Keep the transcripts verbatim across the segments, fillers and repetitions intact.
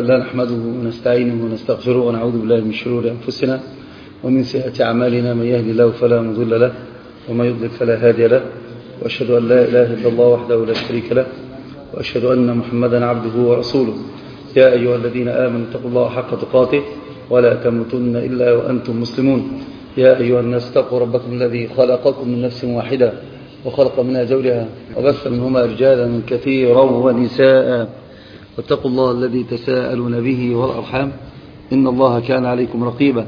لله نحمده ونستعينه ونستغفره ونعوذ بالله من شرور أنفسنا ومن سيئات أعمالنا. من يهدي الله فلا مضل له وما يضلل فلا هادي له، وأشهد أن لا إله إلا الله وحده لا شريك له، وأشهد أن محمدا عبده ورسوله. يا أيها الذين آمنوا اتقوا الله حق تقاته ولا تموتن إلا وأنتم مسلمون. يا أيها الناس اتقوا ربكم الذي خلقكم من نفس واحدة وخلق منها زوجها وبث منهما رجالا كثيرا ونساء، واتقوا الله الذي تساءلون به والأرحام إن الله كان عليكم رقيبا.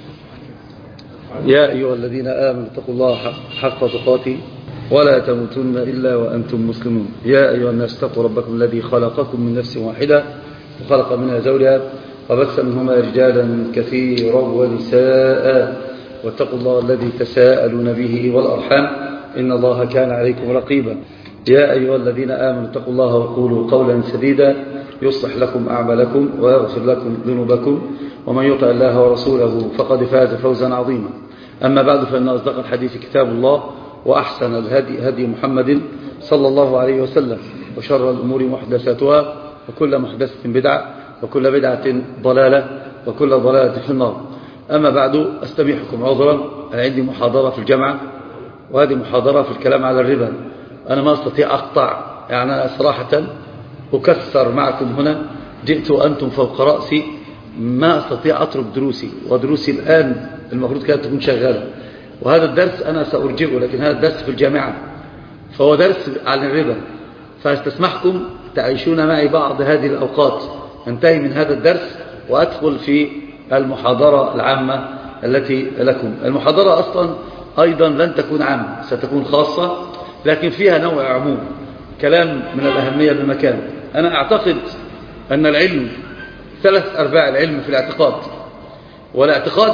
يا أيها الذين آمنوا اتقوا الله حق تقاته ولا تموتن إلا وأنتم مسلمون. يا أيها الناس اتقوا ربكم الذي خلقكم من نفس واحدة وخلق منها زوجها وبث منهما رجالا كثيرا ونساء، واتقوا الله الذي تساءلون به والأرحام إن الله كان عليكم رقيبا. يا أيها الذين آمنوا اتقوا الله وقولوا قولا سديدا يصلح لكم أعمالكم ويغفر لكم ذنوبكم، ومن يطع الله ورسوله فقد فاز فوزا عظيما. أما بعد، فإن أصدق الحديث كتاب الله، وأحسن الهدي هدي محمد صلى الله عليه وسلم، وشر الأمور محدثاتها، وكل محدثة بدعة، وكل بدعة ضلالة، وكل ضلالة في النار. أما بعد، أستميحكم عذرا، عندي محاضرة في الجامعة، وهذه محاضرة في الكلام على الربا. أنا ما أستطيع أقطع، يعني أنا صراحة أكثر معكم هنا، جئت وأنتم فوق رأسي، ما أستطيع أترك دروسي، ودروسي الآن المفروض كانت تكون شغالة، وهذا الدرس أنا سأرجئه، لكن هذا الدرس في الجامعة، فهو درس عن الربا، فاستسمحكم تعيشون معي بعض هذه الأوقات، انتهي من هذا الدرس وأدخل في المحاضرة العامة التي لكم. المحاضرة أصلا أيضا لن تكون عامة، ستكون خاصة، لكن فيها نوع عموم، كلام من الأهمية بمكان. أنا أعتقد أن العلم ثلاث أرباع العلم في الاعتقاد، والاعتقاد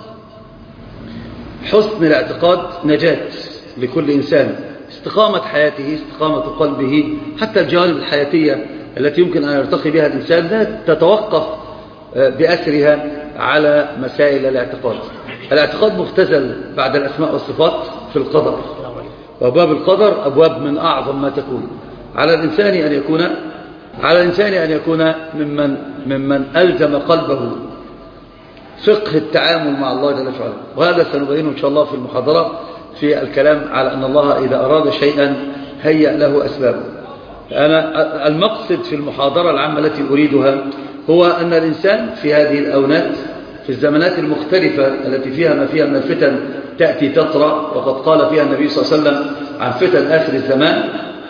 حسن الاعتقاد نجاة لكل إنسان، استقامة حياته، استقامة قلبه، حتى الجوانب الحياتية التي يمكن أن يرتقي بها الإنسان لا تتوقف بأسرها على مسائل الاعتقاد. الاعتقاد مختزل بعد الأسماء والصفات في القدر، وأبواب القدر أبواب من أعظم ما تكون. على الإنسان أن يكون على الإنسان أن يكون ممن ممن ألزم قلبه فقه التعامل مع الله جل وعلا، وهذا سنبينه إن شاء الله في المحاضرة، في الكلام على أن الله إذا أراد شيئا هيأ له أسبابه. أنا المقصد في المحاضرة العامة التي أريدها هو أن الإنسان في هذه الأونات، في الزمانات المختلفة التي فيها ما فيها من الفتن تأتي تطرأ، وقد قال فيها النبي صلى الله عليه وسلم عن فتن آخر الزمان: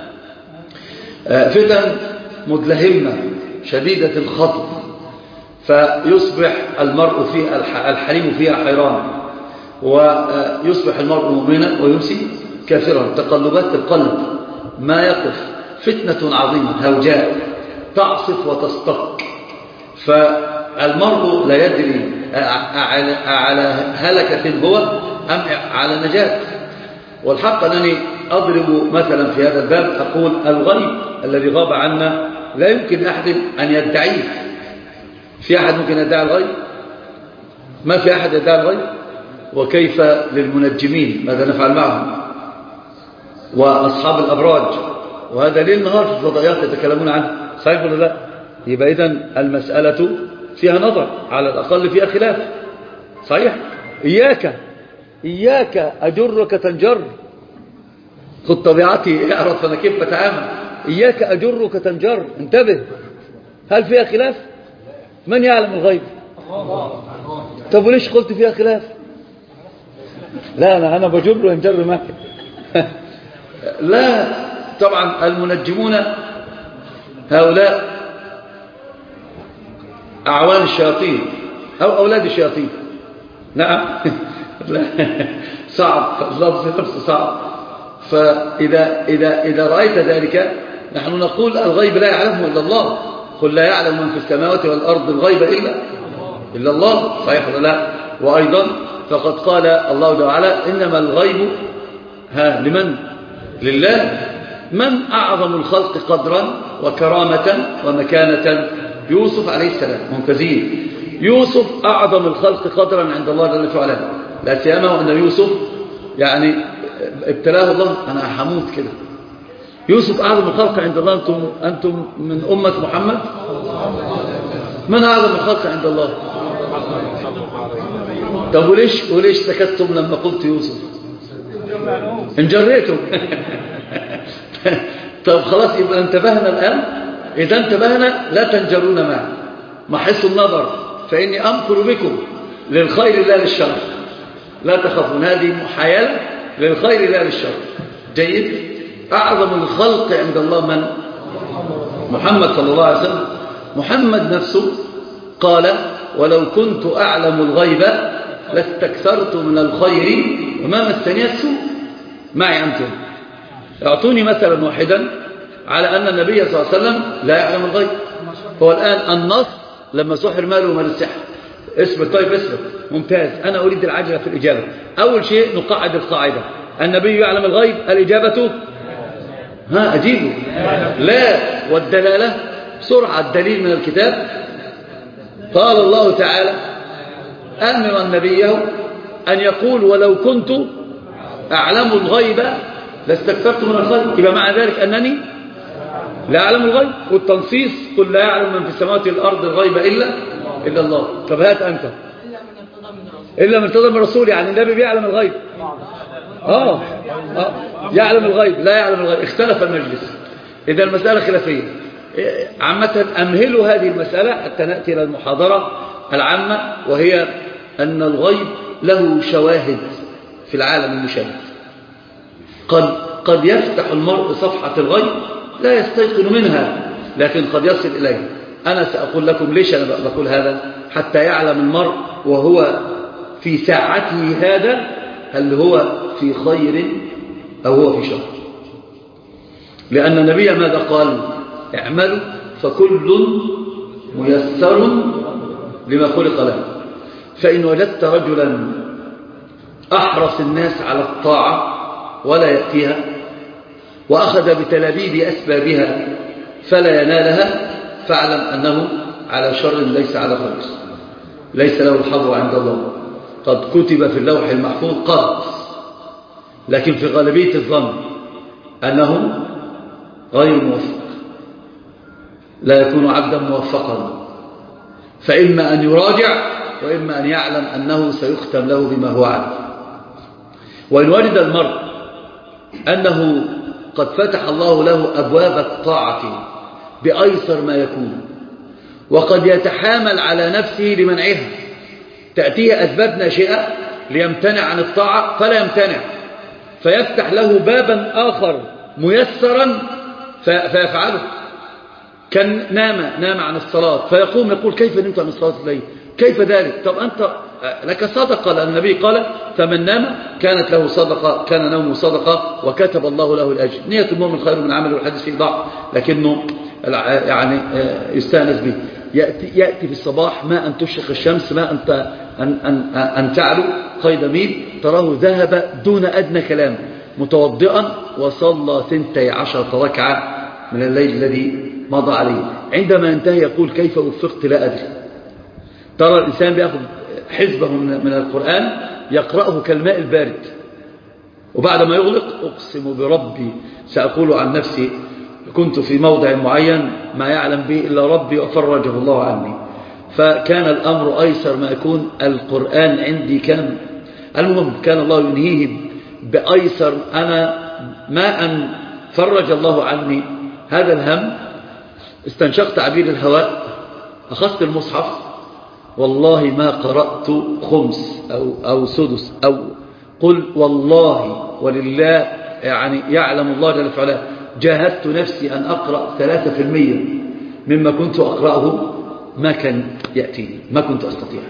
فتن مدلهمة شديدة الخطر، فيصبح المرء فيها الحليم فيها حيران، ويصبح المرء مؤمنا ويمسي كافرا. تقلبات القلب ما يقف، فتنة عظيمة هوجاء تعصف وتستق، فالمرء لا يدري على هلكة هو أم على نجاة. والحق أنني أضرب مثلا في هذا الباب، أقول الغيب الذي غاب عنا لا يمكن أحد أن يدعيه. في أحد ممكن يدعي الغيب؟ ما في أحد يدعي الغيب. وكيف للمنجمين؟ ماذا نفعل معهم؟ وأصحاب الأبراج، وهذا ليل نهار في الفضائيات يتكلمون عنه، صحيح ولا لا؟ يبقى إذن المسألة فيها نظر، على الأقل فيها خلاف، صحيح؟ إياك إياك أجرك تنجر، خذ طبيعتي اعرف أنا كيف بتعامل. إياك أجرك تنجر، انتبه. هل فيها خلاف؟ من يعلم الغيب؟ طب وليش قلت فيها خلاف؟ لا أنا أنا بجر وينجر معك. لا طبعا المنجمون هؤلاء أعوان الشياطين أو أولاد الشياطين. نعم. لا صعب، اللفظ نفسه صعب. فإذا إذا إذا رأيت ذلك، نحن نقول الغيب لا يعلمه إلا الله. قل لا يعلم من في السماوات والأرض الغيب إلا إلا الله، صحيح ولا لا؟ وأيضا فقد قال الله تعالى: إنما الغيب ها لمن؟ لله. من أعظم الخلق قدرا وكرامة ومكانة؟ يوسف عليه السلام. ممتازين. يوسف أعظم الخلق قدرا عند الله جل وعلا، لا سيما وأن يوسف يعني ابتلاه الله. أنا حموت كده. يوسف أعظم الخلق عند الله. أنتم, أنتم من أمة محمد. من أعظم الخلق عند الله؟ طب وليش وليش سكتتم لما قلت يوسف؟ انجريتم. طب خلاص يبقى انتبهنا الآن. إذا انتبهنا لا تنجرون معي. محس النظر فإني أمكر بكم للخير لا للشر، لا تخافون. هذه محايلة للخير لا للشر. جيد. أعظم الخلق عند الله من؟ محمد صلى الله عليه وسلم. محمد نفسه قال ولو كنت أعلم الغيب لاستكثرت من الخير وما مسني السوء. معي أنتم اعطوني مثلا واحدا على أن النبي صلى الله عليه وسلم لا يعلم الغيب. هو الآن النص لما سحر ماله ومال السحر. اسمه طيب اسمه ممتاز. أنا أريد العجلة في الإجابة. أول شيء نقعد القاعدة. النبي يعلم الغيب، الإجابة ها أجيبه لا. والدلالة سرعة الدليل من الكتاب. قال الله تعالى أمر النبي أن يقول ولو كنت أعلم الغيب لاستكثرت من الخير. يبقى مع ذلك أنني لا أعلم الغيب. والتنصيص قل لا يعلم من في السماوات والأرض الغيب إلا إلا الله. طب هات أنت إلا من ارتضى من الرسول. يعني النبي بيعلم الغيب. آه. آه يعلم الغيب لا يعلم الغيب. اختلف المجلس. إذا المسألة خلافية. عامة أمهلوا هذه المسألة حتى نأتي إلى المحاضرة العامة، وهي أن الغيب له شواهد في العالم المشاهد. قد, قد يفتح المرء صفحة الغيب لا يستيقن منها، لكن قد يصل إليه. أنا سأقول لكم ليش أنا بقول هذا. حتى يعلم المرء وهو في ساعته هذا هل هو في خير أو هو في شر. لأن النبي ماذا قال؟ اعملوا فكل ميسر لما خلق له. فإن وجدت رجلا أحرص الناس على الطاعة ولا يأتيها، وأخذ بتلابيب أسبابها فلا ينالها، فاعلم أنه على شر ليس على خير، ليس له الحظ عند الله. قد كتب في اللوح المحفوظ قد، لكن في غالبية الظن أنه غير موفق، لا يكون عبدا موفقا. فإما أن يراجع وإما أن يعلم أنه سيختم له بما هو عارف. وإن وجد المرء أنه قد فتح الله له أبواب الطاعة بأيسر ما يكون، وقد يتحامل على نفسه لمنعها، تأتيه أسباب ناشئة ليمتنع عن الطاعة فلا يمتنع، فيفتح له بابا آخر ميسرا فيفعله. كان نام نام عن الصلاة فيقوم يقول كيف نمت عن الصلاة الليل؟ كيف ذلك؟ طب أنت لك صدقة، لأن النبي قال فمن نام كانت له صدقة، كان نومه صدقة وكتب الله له الأجر. نية المؤمن خير من عمله، والحديث فيه ضعف لكنه يعني يستأنس به. يأتي, يأتي في الصباح ما أن تشرق الشمس، ما أن, أن, أن, أن تعلو قيد ميل، تراه ذهب دون أدنى كلام متوضئا وصلى ثنتي عشرة ركعة من الليل الذي مضى عليه. عندما ينتهي يقول كيف وفقت لا أدري. ترى الإنسان بيأخذ حزبه من القرآن يقرأه كالماء البارد، وبعد ما يغلق أقسم بربي سأقول عن نفسي كنت في موضع معين ما يعلم به إلا ربي وفرجه الله عني. فكان الأمر أيسر ما يكون. القرآن عندي كان المهم كان الله ينهيه بأيسر. أنا ما أن فرج الله عني هذا الهم استنشقت عبير الهواء، أخذت المصحف، والله ما قرأت خمس أو, أو سدس أو قل والله ولله، يعني يعلم الله جل في علاه، جاهدت نفسي أن أقرأ ثلاثة في المية مما كنت أقرأه، ما كان يأتيني، ما كنت أستطيع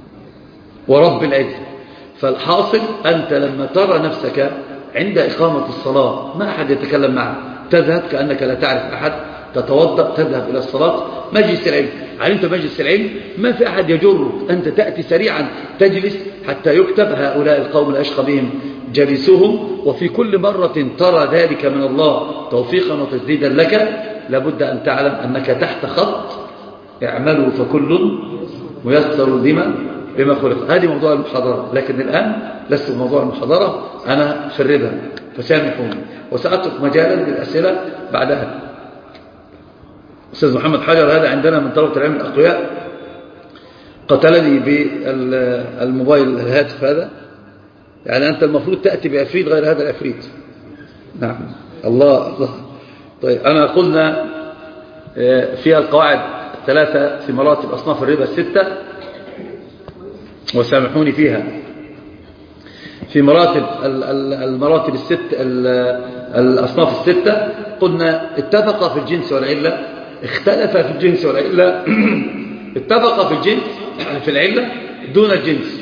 ورب العزة. فالحاصل أنت لما ترى نفسك عند إقامة الصلاة ما أحد يتكلم معك، تذهب كأنك لا تعرف أحد، تتوضأ تذهب إلى الصلاة. مجلس العلم، علمت مجلس العلم ما في أحد يجرك، أنت تأتي سريعا تجلس حتى يكتب هؤلاء القوم الأشقى بهم جلسهم. وفي كل مرة ترى ذلك من الله توفيقا وتسديدا لك، لابد أن تعلم أنك تحت خط اعملوا فكل ميسر لما بما خلق. هذه موضوع المحاضرة، لكن الآن لست موضوع المحاضرة، أنا في الربا فسامحوني، وسأترك مجالا للأسئلة بعدها. أستاذ محمد حجر هذا عندنا من طلبة العلم الأقوياء، قتلني بالموبايل الهاتف هذا، يعني أنت المفروض تأتي بعفريت غير هذا العفريت. نعم. الله الله. طيب أنا قلنا في القواعد الثلاثة في مراتب أصناف الربا الستة، وسامحوني فيها، في مراتب المراتب الست الأصناف الستة قلنا اتفق في الجنس والعلة، اختلف في الجنس والعلة اتفق في الجنس في العلة دون الجنس،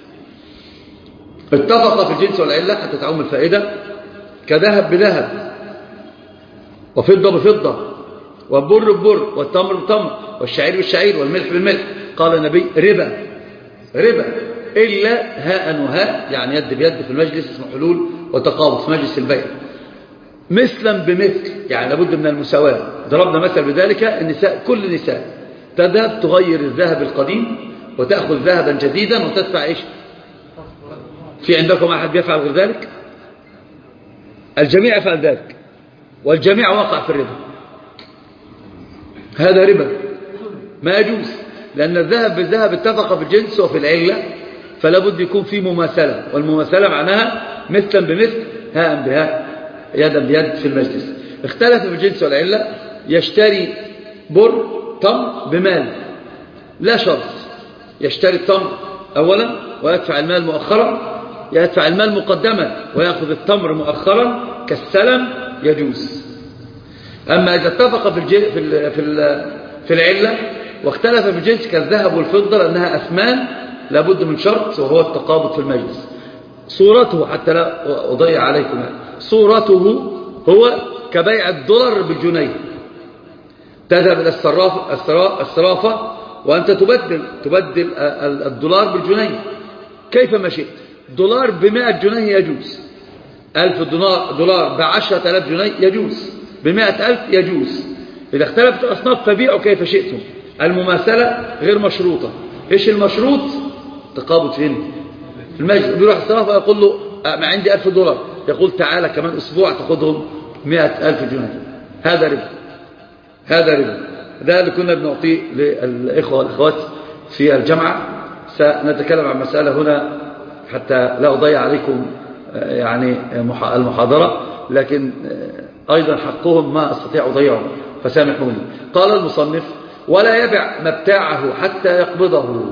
اتفق في الجنس والعلة حتى تعم الفائدة، كذهب بذهب وفضة بفضة والبر ببر والتمر بتمر والشعير بالشعير والملح بالملح. قال النبي ربا ربا إلا هاء وهاء، يعني يد بيد في المجلس اسمه حلول وتقابض في مجلس البيع، مثلا بمثل، يعني لابد من المساواة. ضربنا مثل بذلك النساء، كل نساء تذهب تغير الذهب القديم وتأخذ ذهبا جديدا وتدفع إيش؟ في عندكم أحد يفعل غير ذلك؟ الجميع يفعل ذلك، والجميع وقع في الربا. هذا ربا ما يجوز، لأن الذهب بالذهب اتفق في الجنس وفي العلة، فلا بد يكون في مماثلة، والمماثلة معناها مثلا بمثل هاء بهاء يدا بيد في المجلس. اختلف في الجنس والعلة، يشتري بر تمر بمال لا شرط، يشتري التمر أولا ويدفع المال مؤخرا، يدفع المال مقدما ويأخذ التمر مؤخرا كالسلم يجوز. أما إذا اتفق في الج... في ال... في, ال... في العلة واختلف في الجنس كالذهب والفضة لأنها أثمان، لابد من شرط وهو التقابض في المجلس. صورته حتى لا أضيع عليكم، صورته هو كبيع الدولار بالجنيه، تذهب إلى الصرافة, الصرافة وأنت تبدل تبدل الدولار بالجنيه كيف ما شئت. دولار بمائة جنيه يجوز، ألف دولار, دولار بعشرة آلاف جنيه يجوز، بمائة ألف يجوز. إذا اختلفت الأصناف فبيعوا كيف شئتم. المماثلة غير مشروطة. إيش المشروط؟ تقابض فين؟ في المجلس. بيروح الصرافة يقول له ما عندي ألف دولار، يقول تعالى كمان أسبوع تأخذهم مائة ألف جنيه. هذا ربا، هذا ربا. ده اللي كنا بنعطيه للإخوة والأخوات في الجامعة. سنتكلم عن مسألة هنا حتى لا أضيع عليكم يعني المحاضرة، لكن أيضا حقهم ما أستطيع أضيعه فسامحوني. قال المصنف ولا يبع مبتاعه حتى يقبضه.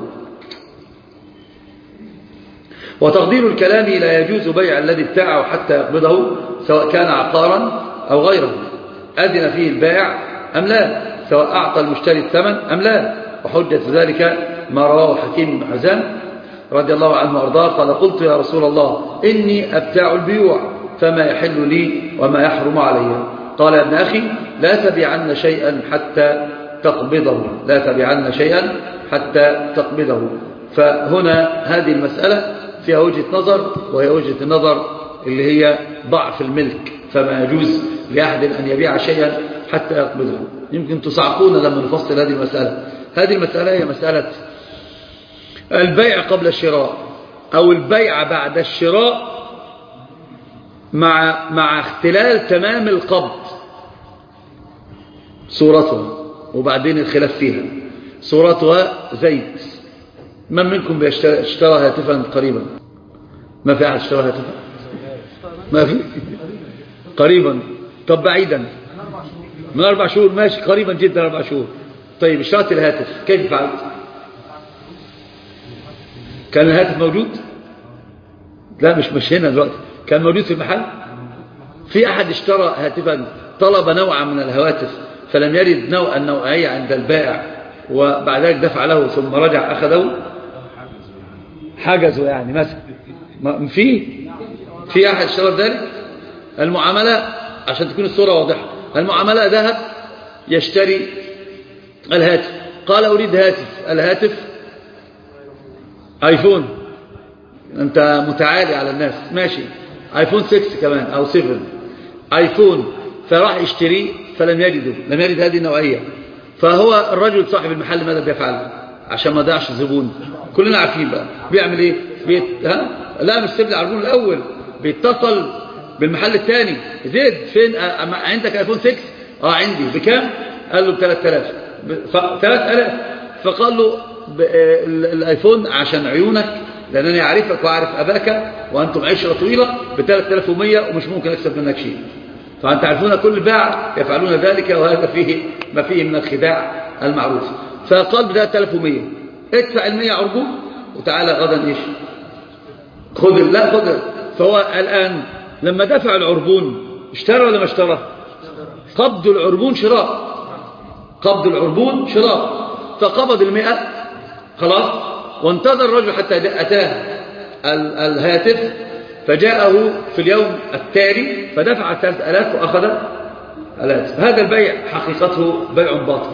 وتقدير الكلام لا يجوز بيع الذي ابتاعه حتى يقبضه، سواء كان عقارا أو غيره، أذن فيه البائع أم لا، سواء أعطى المشتري الثمن أم لا. وحجة ذلك ما رواه حكيم بن حزام رضي الله عنه وأرضاه قال قلت يا رسول الله إني أبتاع البيوع فما يحل لي وما يحرم علي. قال يا ابن أخي لا تبيعن شيئا حتى تقبضه، لا تبيعن شيئا حتى تقبضه. فهنا هذه المسألة فيها وجهة نظر، وهي وجهة النظر اللي هي ضعف الملك، فما يجوز لأحد أن يبيع شيئا حتى يقبضه. يمكن تصعقون لما نفصل هذه المسألة. هذه المسألة هي مسألة البيع قبل الشراء أو البيع بعد الشراء مع مع اختلال تمام القبض صورتها، وبعدين الخلاف فيها. صورتها زيت. من منكم اشترى هاتفا قريبا؟ ما في أحد اشترى هاتفا؟ ما في قريبا. طب بعيدا من أربع شهور ماشي، قريبا جدا أربع شهور. طيب اشتريت الهاتف كيف فعلت؟ كان الهاتف موجود؟ لا مش مش هنا دلوقتي، كان موجود في المحل. في أحد اشترى هاتفا طلب نوعا من الهواتف فلم يرد نوع النوعية عند البائع وبعد ذلك دفع له ثم رجع أخذه؟ حجزه يعني مثلا. في في أحد اشترى ذلك. المعاملة عشان تكون الصورة واضحة، المعاملة ذهب يشتري الهاتف، قال أريد هاتف، الهاتف ايفون، انت متعالي على الناس، ماشي ايفون ستة كمان او سبعة ايفون، فراح يشتري فلم يجده، لم يجد هذه النوعية. فهو الرجل صاحب المحل ماذا بيفعل عشان ما ضيعش الزبون؟ كلنا عارفين بقى بيعمل ايه. بيت... ها؟ لا مش سيب لي عربون الاول، بيتصل بالمحل الثاني، زيد فين أ... عندك ايفون ستة؟ اه عندي. بكام؟ قال له ب ثلاثة آلاف. ب... ف... ثلاثة آلاف. فقال له الايفون عشان عيونك، لأنني أعرفك وأعرف أباك وأنتم عشرة طويلة ب ثلاثة آلاف ومئة ومش ممكن أكسب منك شيء. فأنت تعرفون كل الباع يفعلون ذلك، وهذا فيه ما فيه من الخداع المعروف. فقال ب ثلاثة آلاف ومئة ادفع المئة عربون وتعالى غدا إيش خذ لا خذ. فهو الآن لما دفع العربون اشترى ولا ما اشترى؟ قبض العربون شراء، قبض العربون شراء. فقبض المئة خلاص، وانتظر الرجل حتى أتاه الهاتف، فجاءه في اليوم التالي فدفع ثلاثة آلاف وأخذ الهاتف. هذا البيع حقيقته بيع باطل،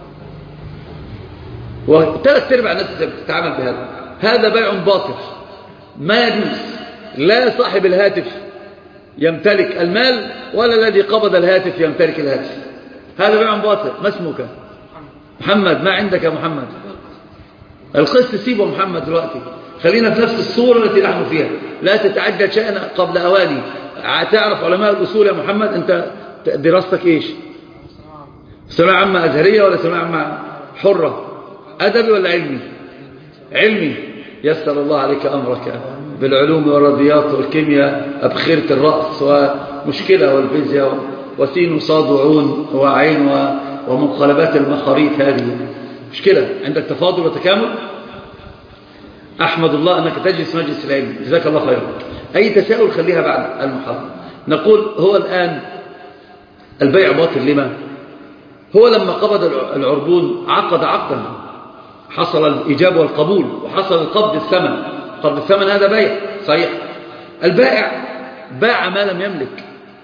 وثلاث ارباع الناس تتعامل بهذا. هذا بيع باطل ما يجوز. لا صاحب الهاتف يمتلك المال ولا الذي قبض الهاتف يمتلك الهاتف. هذا بيع باطل. ما اسمك؟ محمد. ما عندك يا محمد؟ القسط سيبه محمد دلوقتي، خلينا في نفس الصورة التي نحن فيها، لا تتعجل شأن قبل أواني. تعرف علماء الأصول يا محمد؟ أنت دراستك إيش؟ ثانوية عامة أزهرية ولا ثانوية عامة حرة؟ أدبي ولا علمي؟ علمي. يسر الله عليك أمرك بالعلوم والرياضيات والكيمياء، أبخرة الرأس ومشكلة والفيزياء وسين وصاد وعون وعين ومنقلبات المخاريط، هذه مشكلة. عندك تفاضل وتكامل. أحمد الله أنك تجلس مجلس العلم، جزاك الله خيرا. أي تساؤل خليها بعد المحاضرة. نقول هو الآن البيع باطل لما؟ هو لما قبض العربون عقد عقدا، حصل الإجابة والقبول وحصل القبض الثمن. قبض الثمن هذا بيع صحيح. البائع باع ما لم يملك،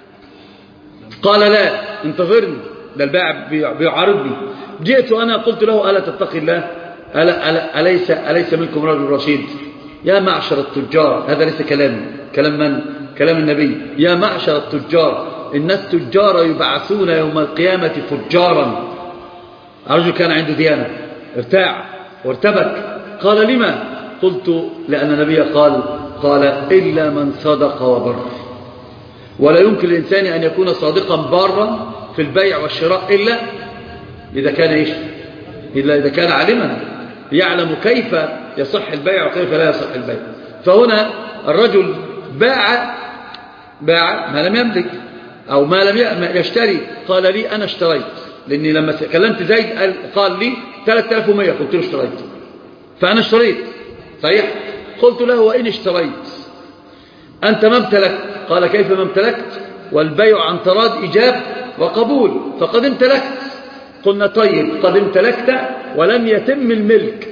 قال لا انتظرني، ده البائع بيعارضني. جئت أنا قلت له ألا تتقي الله؟ ألا ألا أليس, أليس منكم رجل رشيد؟ يا معشر التجار، هذا ليس كلامي، كلام من؟ كلام النبي. يا معشر التجار إن التجار يبعثون يوم القيامة فجارا. الرجل كان عنده ديانة، ارتاع وارتبك. قال لما؟ قلت لأن النبي قال قال إلا من صدق وبر. ولا يمكن الإنسان أن يكون صادقا بارا في البيع والشراء إلا إذا كان إيش؟ إلا إذا كان عالما يعلم كيف يصح البيع وكيف لا يصح البيع. فهنا الرجل باع باع ما لم يملك أو ما لم يشتري. قال لي أنا اشتريت، لأني لما كلمت زيد قال لي ثلاثة آلاف ومئة، قلت له اشتريت، فأنا اشتريت صحيح. قلت له وإن اشتريت أنت ما امتلكت؟ قال كيف ما امتلكت؟ والبيع عن تراض إيجاب وقبول، فقد امتلكت. قلنا طيب قد امتلكت ولم يتم الملك،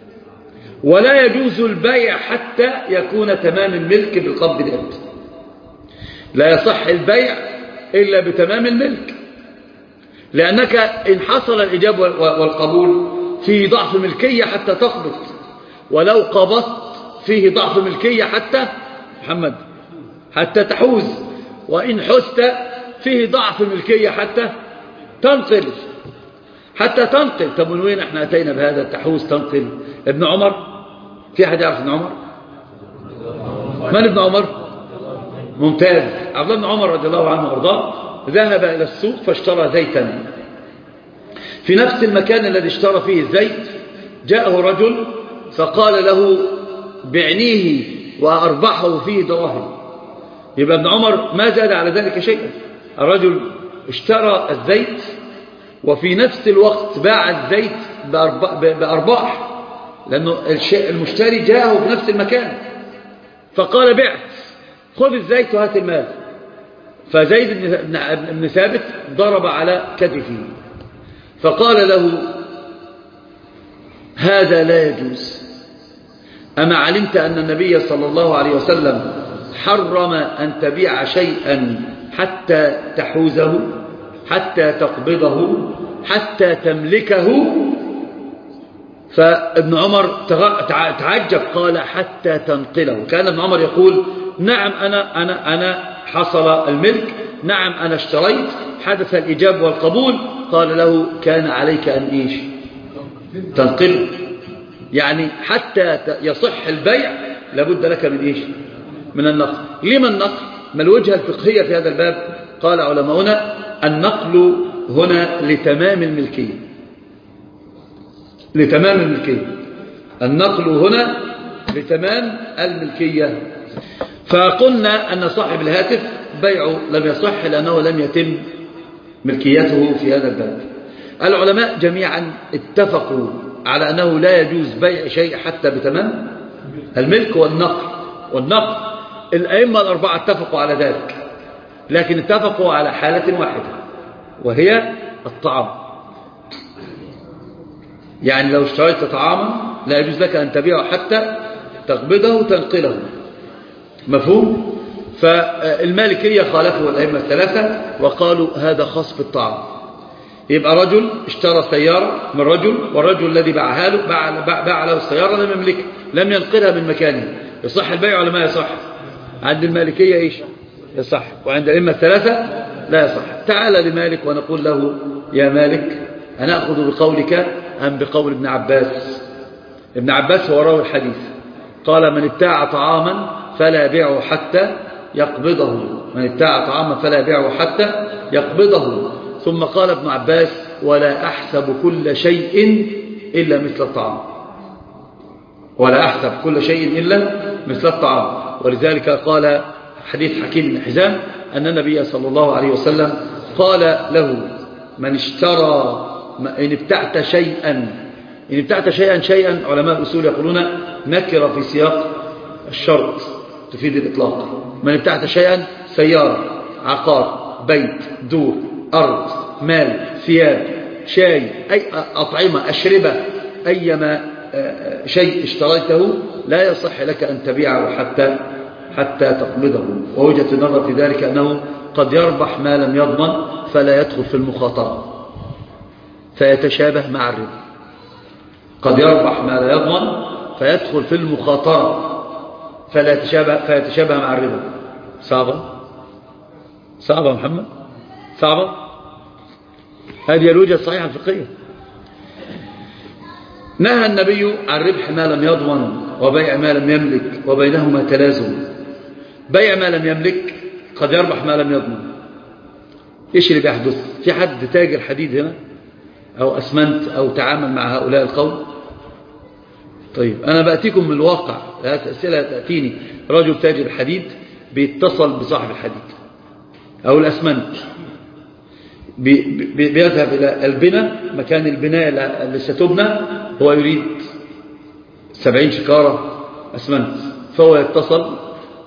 ولا يجوز البيع حتى يكون تمام الملك بالقبض اليد. لا يصح البيع إلا بتمام الملك، لأنك إن حصل الإجابة والقبول فيه ضعف ملكية حتى تقبض، ولو قبضت فيه ضعف ملكية حتى محمد حتى تحوز، وإن حزت فيه ضعف ملكية حتى تنقل حتى تنقل. طب من وين احنا أتينا بهذا تحوز تنقل؟ ابن عمر، في أحد يعرف ابن عمر؟ من ابن عمر؟ ممتاز. عبد الله بن عمر رضي الله عنه وارضاه ذهب إلى السوق فاشترى زيتا. في نفس المكان الذي اشترى فيه الزيت جاءه رجل فقال له بعنيه وأربحه فيه دراهم. يبقى ابن عمر ما زاد على ذلك شيئا. الرجل اشترى الزيت وفي نفس الوقت باع الزيت بأرباح، لأنه المشتري جاءه في نفس المكان فقال بعت، خذ الزيت وهات المال. فزيد بن ثابت ضرب على كتفه فقال له هذا لا يجوز. أما علمت أن النبي صلى الله عليه وسلم حرم أن تبيع شيئا حتى تحوزه، حتى تقبضه، حتى تملكه؟ فابن عمر تعجب قال حتى تنقله. كان ابن عمر يقول نعم أنا, أنا, أنا حصل الملك، نعم أنا اشتريت، حدث الإجاب والقبول. قال له كان عليك أن إيش؟ تنقله. يعني حتى يصح البيع لابد لك من إيش؟ من النقل. لما النقل؟ ما الوجهة الفقهية في هذا الباب؟ قال علماؤنا النقل هنا لتمام الملكية، لتمام الملكية. النقل هنا لتمام الملكية. فقلنا أن صاحب الهاتف بيعه لم يصح لأنه لم يتم ملكيته في هذا الباب. العلماء جميعا اتفقوا على أنه لا يجوز بيع شيء حتى بتمام الملك والنقل. والنقل الأئمة الأربعة اتفقوا على ذلك، لكن اتفقوا على حالة واحدة وهي الطعام. يعني لو اشتريت طعاما لا يجوز لك أن تبيعه حتى تقبضه وتنقله. مفهوم؟ فالمالكية خالفوا الأئمة الثلاثة وقالوا هذا خاص بالطعام. يبقى رجل اشترى سيارة من رجل، والرجل الذي باعها له باع, باع له السيارة لم يملكها، لم ينقلها من مكانه، يصح البيع ولا ما يصح؟ عند المالكية ايش؟ يصح. وعند الأئمة الثلاثة لا يصح. تعال لمالك ونقول له يا مالك أنا أخذ بقولك أم بقول ابن عباس؟ ابن عباس هو راوي الحديث قال من ابتاع طعاما فلا يبيعه حتى يقبضه، من ابتاع طعاما فلا يبيعه حتى يقبضه. ثم قال ابن عباس ولا أحسب كل شيء إلا مثل الطعام، ولا أحسب كل شيء إلا مثل الطعام. ولذلك قال حديث حكيم بن حزام أن النبي صلى الله عليه وسلم قال له من اشترى إن ابتعت شيئا، إن ابتعت شيئا شيئا علماء الأصول يقولون نكر في سياق الشرط تفيد الإطلاق. من ابتعت شيئا سيارة، عقار، بيت، دور، أرض، مال، ثياب، شاي، أي أطعمة، أشربة، أيما شيء اشتريته لا يصح لك أن تبيعه حتى حتى تقبضه. ووجهة النظر في ذلك أنه قد يربح ما لم يضمن فلا يدخل في المخاطرة فيتشابه مع الربا. قد يربح ما لا يضمن فيدخل في المخاطرة فلا يتشابه فيتشابه مع الربا. صعبة صعبة محمد، صعبة. هذه الوجهة الصحيحة الفقهية. نهى النبي عن ربح ما لم يضمن وبيع ما لم يملك، وبينهما تلازم. بيع ما لم يملك قد يربح ما لم يضمن. ايش اللي بيحدث؟ في حد تاجر حديد هنا او اسمنت او تعامل مع هؤلاء القوم؟ طيب انا بأتيكم من الواقع، أسئلة تأتيني رجل تاجر حديد بيتصل بصاحب الحديد او الاسمنت، بيذهب إلى البناء، مكان البناء اللي ستبنى، هو يريد سبعين شكارة أسمنت، فهو يتصل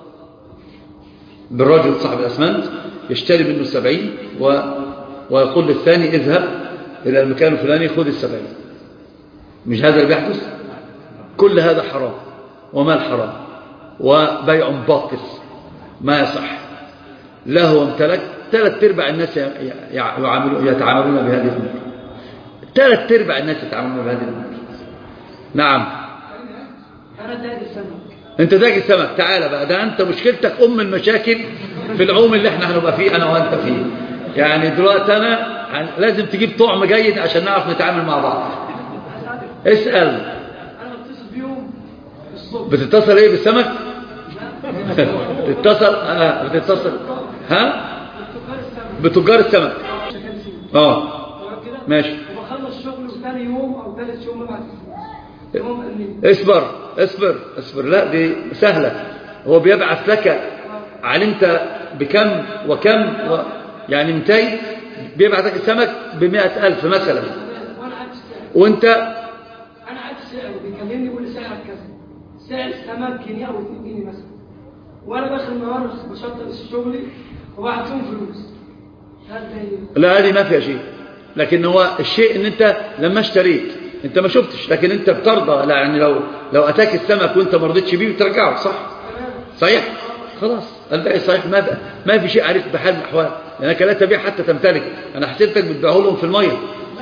بالرجل صاحب الأسمنت يشتري منه السبعين و... ويقول للثاني اذهب إلى المكان الفلاني خذ السبعين. مش هذا اللي بيحدث؟ كل هذا حرام ومال حرام وبيع باطل ما يصح. لا هو امتلك. ثلاث ارباع الناس يتعاملون بهذه الامور. ثلاث ارباع الناس يتعاملون بهذه الامور. نعم. انا تاجر سمك. انت تاجر سمك. تعال بقى، ده انت مشكلتك ام المشاكل في العوم اللي احنا هنبقى فيه انا وانت فيه. يعني دلوقتي انا لازم تجيب طعم جيد عشان نعرف نتعامل مع بعض. اسال. انا بتصل بيهم الصبح. بتتصل ايه بالسمك؟ بتتصل اه بتتصل ها بتجار السمك. اه ماشي. وبخلص شغل ثاني يوم او ثالث يوم بعد يوم امين. اصبر اصبر اصبر. لا دي سهلة. هو بيبعث لك علمت بكم وكم و... يعني متين بيبعث لك السمك بمئة ألف مثلا، وانت انا عارف سعره، بيكلمني يقول لي سعرك كذا، سعر السمك جنيه او اتنين جنيه مثلا، وانا داخل النهار بشطب شغلي وبعت لهم فلوس. لا هذه ما فيها شيء. لكن هو الشيء ان انت لما اشتريت انت ما شفتش، لكن انت بترضى. لا يعني لو لو اتاك السمك وانت ما رضيتش بيه بترجعه، صح؟ صحيح. خلاص البيع صحيح. ما في ما في شيء عليك بحال من الاحوال، لانك لا تبيع حتى تمتلك. انا حسبتك بتبيعه لهم في الميه.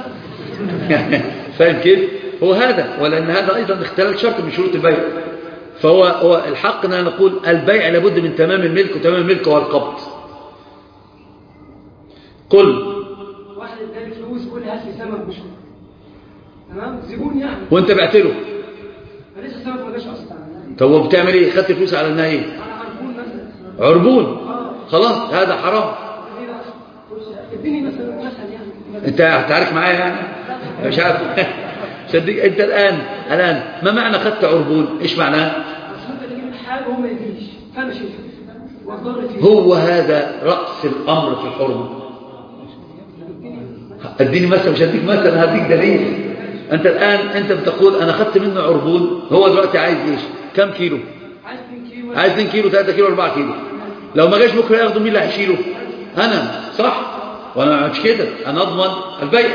فاهم كيف؟ هو هذا، ولان هذا ايضا اختلال شرط من شروط البيع. فهو هو الحق ان نقول البيع لابد من تمام الملك، وتمام الملك هو القبض. قل واحد اداني فلوس يقول لي هات لي سمك بكره، تمام؟ زبون يعني، وانت بعت له لسه السمك ما جاش اصلا. طب هو بتعمل ايه؟ خدت فلوس على انها ايه؟ انا عربون مثلا. عربون. اه خلاص هذا حرام. اديني مثلا مثلا يعني. انت هتعارك معايا يعني؟ مش عارف. صدق انت الان الان ما معنى خدت عربون؟ ايش معناه؟ هو ما يجيش فانا شايف هو هذا رأس الأمر في الحرمة. اديني مثلا، مش هديك مثلا، هديك دليل. انت الآن انت بتقول انا خدت منه عربون، هو دلوقتي عايز ايش؟ كم كيلو؟ عايز اتنين كيلو، عايز اتنين كيلو، تلاتة كيلو، أربعة كيلو. لو ما جاش بكره ياخده مين اللي هيشيله؟ انا، صح؟ وانا مش كده، انا اضمن البيع.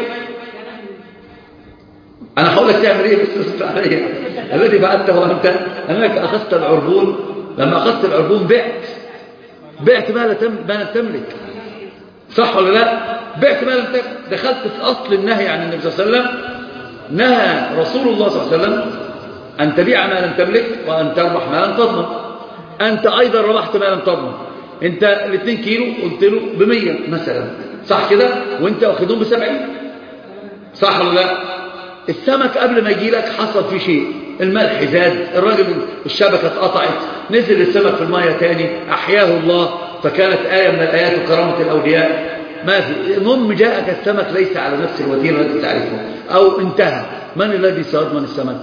انا هقول لك تعمل ايه بس تصبر عليا. الذي فعلته انت انك اخذت العربون، لما اخذت العربون بعت بعت ما لا تم... ما لم تملك، صح ولا لا؟ بعت ما لم تملك. دخلت في اصل النهي عن النبي صلى الله عليه وسلم. نهى رسول الله صلى الله عليه وسلم ان تبيع ما لم تملك وان تربح ما لم تضمن. انت ايضا ربحت ما لم تضمن. انت الاثنين كيلو قلت له بمية مثلا، صح كده؟ وانت واخدهم بسبعين، صح ولا لا؟ السمك قبل ما يجي لك حصل فيه شيء، الملح زاد، الراجل الشبكة اتقطعت، نزل السمك في المية تاني، أحياه الله فكانت آية من الآيات وكرامة الأولياء. ما في، المهم جاءك السمك ليس على نفس الوتيرة التي تعرفه أو انتهى. من الذي سيضمن السمك؟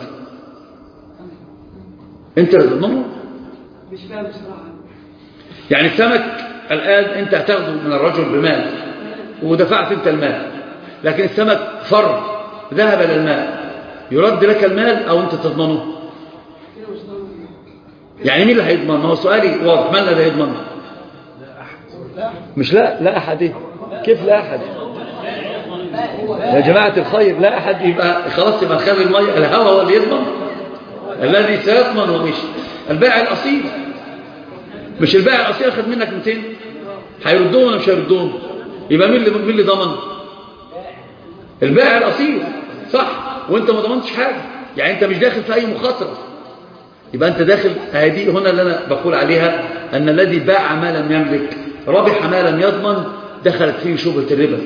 أنت تضمنه؟ مش فاهم بصراحة. يعني السمك الآن أنت هتاخده من الرجل بمال ودفعت أنت المال، لكن السمك فر ذهب للماء، يرد لك المال أو أنت تضمنه؟ يعني مين اللي هيضمن؟ ما هو سؤالي واضح، من الذي هيضمن؟ مش لا لا أحد. إيه؟ كيف لا أحد؟ يا جماعة الخير لا أحد. يبقى خلاص، يبقى نخلي المية الهوى هو اللي يضمن. الذي سيضمن ومش البائع الأصيل. مش البائع الأصيل أخذ منك مئتين، هيردهم ولا مش هيردهم؟ يبقى مين اللي مين اللي ضمن؟ البائع الأصيل، صح؟ وانت ما ضمنتش حاجة، يعني انت مش داخل في اي مخاطرة. يبقى انت داخل، هذه هنا اللي انا بقول عليها، ان الذي باع ما لم يملك ربح ما لم يضمن، دخلت فيه شبهة الربا.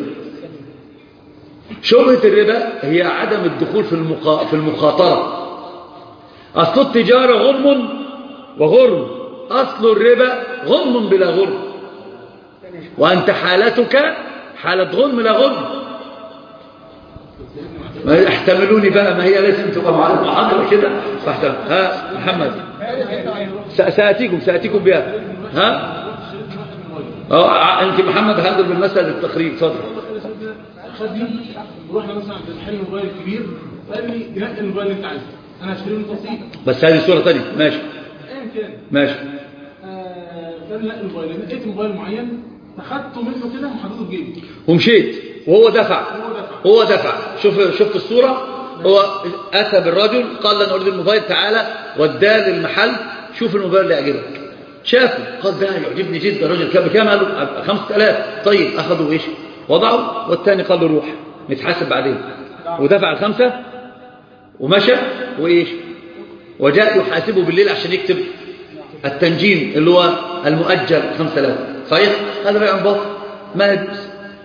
شبهة الربا هي عدم الدخول في المقا... في المخاطرة. اصل التجارة غرم وغرم، اصل الربا غرم بلا غرم، وانت حالتك حالة غرم لا غرم. ما يحتملوني بقى، ما هي لازم تبقى محاضرة كده. ها محمد، سأتيكم سأتيكم بها. ها اه انت محمد هندل بالمسألة التقريب. اتفضل. رحنا مثلا عند الحل موبايل كبير، قال لي نقي الموبايل اللي انت عايزه، انا هشتري منه تقسيط. بس هذه صورة ثانية. ماشي ماشي. قال لي نقي الموبايل، نقيت موبايل معين، اخدته منه كده وحطيته في جيبي ومشيت وهو دفع. هو دفع. شوف شفت الصورة. هو أتى بالرجل قال له أنا أريد الموبايل، تعالى، وداه للمحل، شوف الموبايل اللي يعجبك. شافه قال ده يعجبني جدا. الرجل كان بكام؟ قال له خمسة آلاف. طيب أخذوا إيش؟ وضعوا. والثاني قال له روح نتحاسب بعدين، ودفع الخمسة ومشى. وإيش؟ وجاء يحاسبه بالليل عشان يكتب التنجيم اللي هو المؤجل خمسة آلاف. صحيح؟ هذا بيع باطل ما يجوز.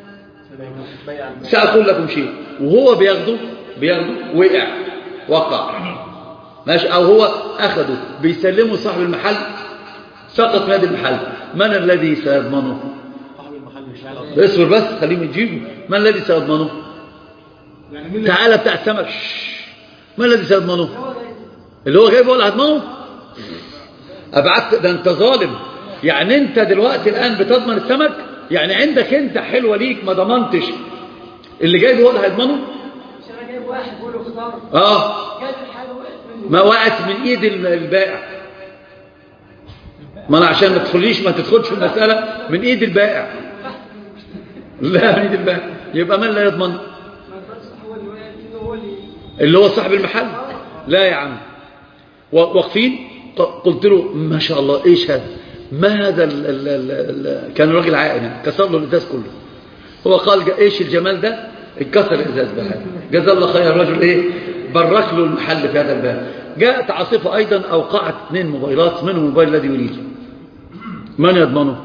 سأقول لكم شيء، وهو بياخده بياخده وقع وقع ماشي، او هو اخده بيسلمه صاحب المحل، سقط في هذا المحل، من الذي سيضمنه؟ اصبر بس خليهم يجيبوا. من الذي سيضمنه؟ تعالى بتاع السمك، من الذي سيضمنه؟ اللي هو جايبه ولا هضمنه؟ ابعدت. ده انت ظالم. يعني انت دلوقتي الان بتضمن السمك، يعني عندك انت حلوة ليك ما ضمنتش اللي جايبه هو اللي هيضمنه. مش انا جايب واحد بقول له خساره، اه جايب الحاجه وقعت منه، ما وقعت من ايد البائع. ما انا عشان ما تدخليش ما تدخلش في المسألة من ايد البائع. لا من ايد البائع. يبقى من لا يضمن؟ اللي هو صاحب المحل. لا يا عم. واقفين قلت له ما شاء الله ايش هذا، ما هذا ال ال ال ال كان الراجل عائل يعني، كسر له الازاز كله. هو قال ايش الجمال ده، اتكسر الازاز ده. جزا الله خير. الرجل ايه برك له المحل في هذا الباب. جاءت عاصفه ايضا اوقعت اثنين موبايلات، منهم الموبايل الذي يريده. من يضمنه؟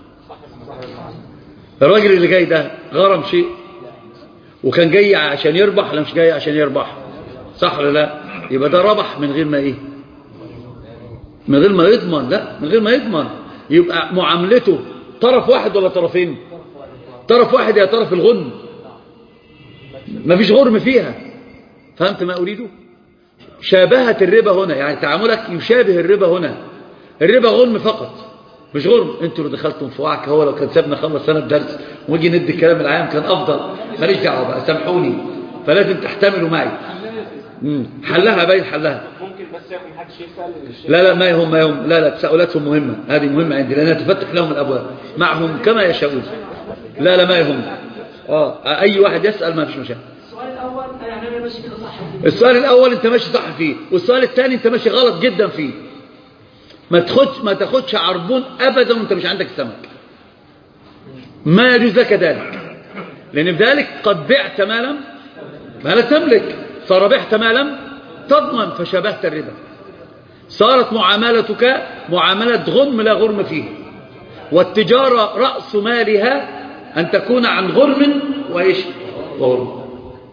الراجل اللي جاي ده غرم شيء وكان جاي عشان يربح ولا مش جاي عشان يربح؟ صح ولا لا؟ يبقى ده ربح من غير ما ايه، من غير ما يضمن. لا من غير ما يضمن. يبقى معاملته طرف واحد ولا طرفين؟ طرف واحد، يا طرف الغنم، ما فيش غرم فيها. فهمت ما أريده؟ شابهت الربا هنا، يعني تعاملك يشابه الربا هنا. الربا غرم فقط مش غرم. انتوا اللي دخلتم في وعك، هو لو كان سابنا خلص سنة درس ونجي ندي الكلام العام كان أفضل. ماليش دعوة بقى، سامحوني، فلازم تحتملوا معي. مم. حلها باين حلها. ممكن بس يا اخي محدش يسال. لا لا ما يهم ما يهم لا لا تساؤلاتهم مهمة، هذه مهمة عندي لأنها تفتح لهم الأبواب معهم كما يشاءون. لا لا ما يهم. اه أي واحد يسأل ما فيش مشاكل. السؤال الأول يعني أنا ماشي كده صح فيه. السؤال الأول أنت ماشي صح فيه، والسؤال الثاني أنت ماشي غلط جدا فيه. ما تاخدش ما تاخدش عربون أبدا وأنت مش عندك السمك. ما يجوز لك ذلك، لأن بذلك قد بعت ما لم ما لا تملك، فربحت ما لم تضمن، فشبهت الربا. صارت معاملتك معاملة غرم لا غرم فيه، والتجارة رأس مالها أن تكون عن غرم وإيش وغرم.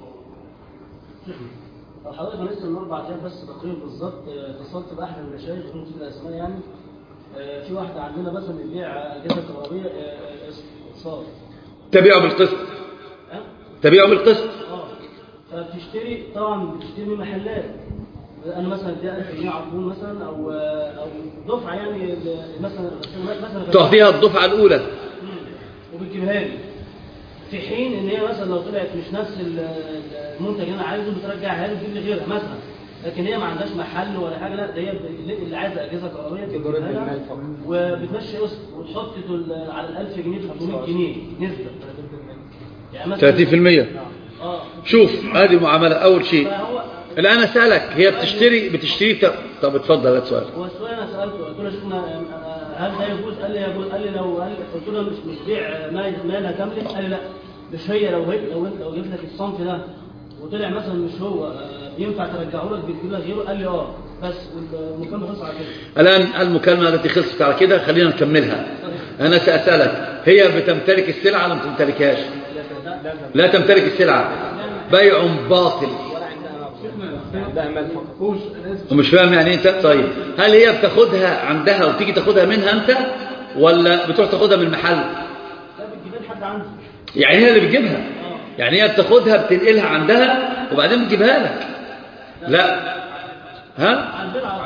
حضرتك لسه من أربع أيام بس تقريبا بالظبط اتصلت بأحد المشايخ بدون ذكر الأسماء يعني. في واحدة عندنا مثلا بتبيع أجهزة كهربائية اقساط. تبيعه بالقسط. تبيعه بالقسط. اه فبتشتري طبعا بتشتري من محلات. انا مثلا اديها ألف جنيه عربون مثلا او او دفعه يعني مثلا مثلا تعطيها الدفعه الاولى وبتجيبها لي، في حين ان هي مثلا لو طلعت مش نفس المنتج اللي انا عايزه بترجعها لي وتجيب لي غيرها مثلا، لكن هي ما عندهاش محل ولا حاجه. لا ده هي اللي عايزه اجهزه كهربائيه بتجيبها وبتمشي قسط وتحط على ال ألف جنيه ثلاثمية جنيه نسبه يعني مثلا ثلاثين بالمية. اه شوف هذه معامله. اول شيء الآن أسألك، هي بتشتري بتشتري ت... طب اتفضل هات سؤال. هو السؤال أنا سألته قلت له شفنا هل ده يجوز؟ قال لي يجوز. قال لي لو قال قلت له مش مش بيع مالها كاملة. قال لي لا مش هي، لو هي لو انت لو جبت لك الصنف ده وطلع مثلا مش هو ينفع ترجعه لك بتجيب لك غيره. قال لي اه بس المكالمة خلصت على كده. الآن المكالمة التي خلصت على كده خلينا نكملها. أنا سأسألك، هي بتمتلك السلعة ولا ما بتمتلكهاش؟ لا تمتلك السلعة، بيع باطل. ومش فاهم يعني انت؟ طيب هل هي بتاخدها عندها وتيجي تاخدها منها انت ولا بتروح تاخدها من المحل؟ لا بتجيبها لحد عنده. يعني هي اللي بتجيبها؟ يعني هي بتاخدها بتنقلها عندها وبعدين بتجيبها لك؟ لا. ها؟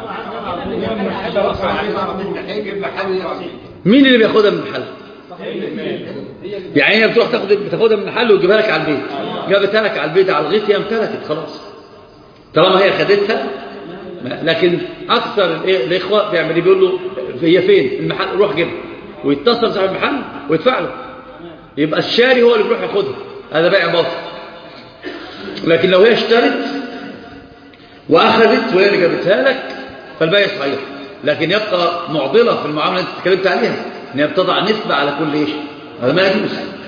مين اللي بياخدها من المحل؟ يعني هي بتروح تاخد بتاخدها من المحل وتجيبها لك على البيت. جابتها لك على البيت على الغيط هي امتلكت خلاص طالما هي خدتها. لكن اكثر الاخوه بيعمل بيقول له هي فين المحل، روح جيبها، ويتصل صاحب المحل ويدفع له، يبقى الشاري هو اللي بيروح ياخدها. هذا بيع باطل. لكن لو هي اشترت واخذت وهي اللي جابتها لك فالبيع صحيح. لكن يبقى معضله في المعامله اللي انت اتكلمت عليها، ان هي بتضع نسبه على كل ايش. هذا ما يجوز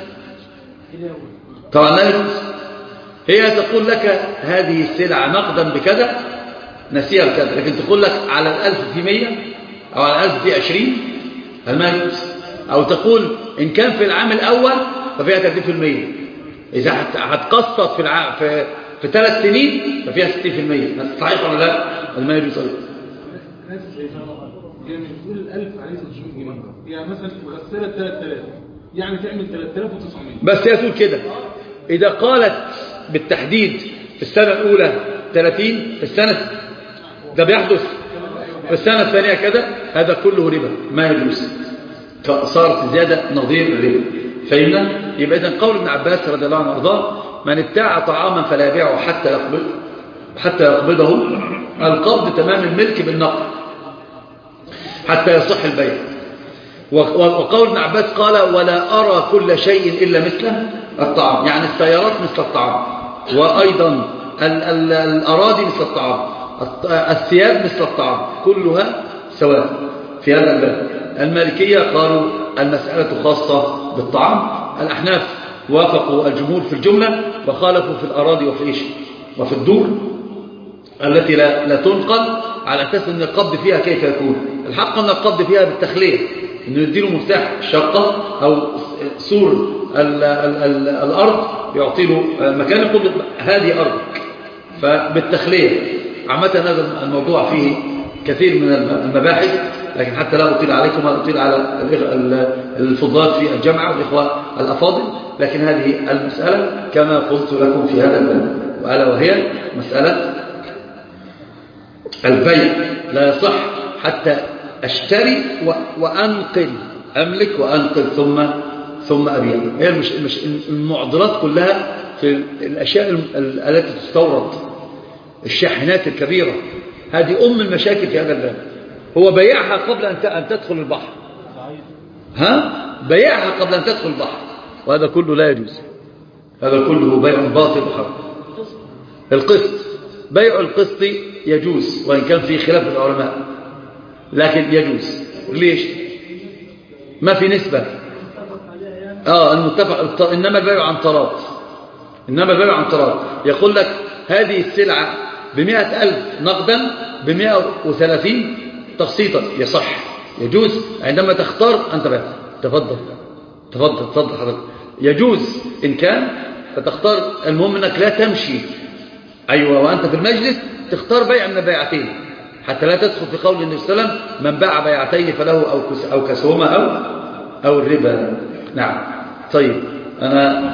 طبعا، لا يجوز. هي تقول لك هذه السلعة نقدا بكذا نسيها بكذا، لكن تقول لك على الألف في مية أو على الألف في عشرين، هل ما يجوز؟ أو تقول إن كان في العام الأول ففيها ثلاثين بالمية، إذا هتقسط في الع... في في ثلاث سنين ففيها ستين بالمية. صحيح ولا لا؟ هل ما يجوز؟ يعني مش بتقول الألف عليه ستمية جنيه، يعني مثلا غسالة ثلاثة آلاف يعني تعمل ثلاثة آلاف وتسعمية. بس هي تقول كده. إذا قالت بالتحديد في السنة الأولى ثلاثين، في السنة ده بيحدث في السنة الثانية كذا، هذا كله ربا ما يجوز. صارت زيادة نظير الربا. فهمنا؟ يبقى إذن قول ابن عباس رضي الله عنه وارضاه: من ابتاع طعاما فلا يبيعه حتى يقبض حتى يقبضه، القبض تمام الملك بالنقد حتى يصح البيع. وقول ابن عباس قال: ولا أرى كل شيء إلا مثله الطعام، يعني السيارات مثل الطعام، وأيضا ال ال الأراضي مثل الطعام، الثياب مثل الطعام، كلها سواء في هذا الباب. المالكية قالوا المسألة خاصة بالطعام. الأحناف وافقوا الجمهور في الجملة وخالفوا في الأراضي وفي إيش وفي الدور التي لا, لا تنقل، على أساس أن القبض فيها كيف يكون. الحق أن القبض فيها بالتخلية، أنه يديله مفتاح الشقة أو سور ال ال ال الأرض، يعطي له مكان يقول هذه أرضك، فبالتخلية. عامة هذا الموضوع فيه كثير من المباحث، لكن حتى لا أطيل عليكم، لا أطيل على الفضلات في الجامعة والإخوة الأفاضل، لكن هذه المسألة كما قلت لكم في هذا الباب. وألا وهي مسألة البيع. لا يصح حتى أشتري وأنقل، أملك وأنقل ثم ثم أبيع. هي مش مش المعضلات كلها في الأشياء التي تستورد، الشاحنات الكبيرة، هذه أم المشاكل في هذا الباب. هو بيعها قبل أن تدخل البحر، ها بيعها قبل أن تدخل البحر، وهذا كله لا يجوز. هذا كله بيع باطل وحرام. القسط، بيع القسط يجوز وإن كان في خلاف العلماء، لكن يجوز. ليش؟ ما في نسبة. آه المتفق، إنما البيع عن طراد، إنما البيع عن طراد. يقول لك هذه السلعة بمئة ألف نقدا، بمئة وثلاثين تقسيطا، يصح يجوز. عندما تختار أنت بقى تفضل تفضل تفضل حضرتك، يجوز إن كان فتختار. المهم أنك لا تمشي، أيوة، وأنت في المجلس تختار بيع من البيعتين حتى لا تدخل في قول النبي صلى الله عليه وسلم من باع بيعتين فله أو كس أو كسهما أو أو الربا. نعم. طيب أنا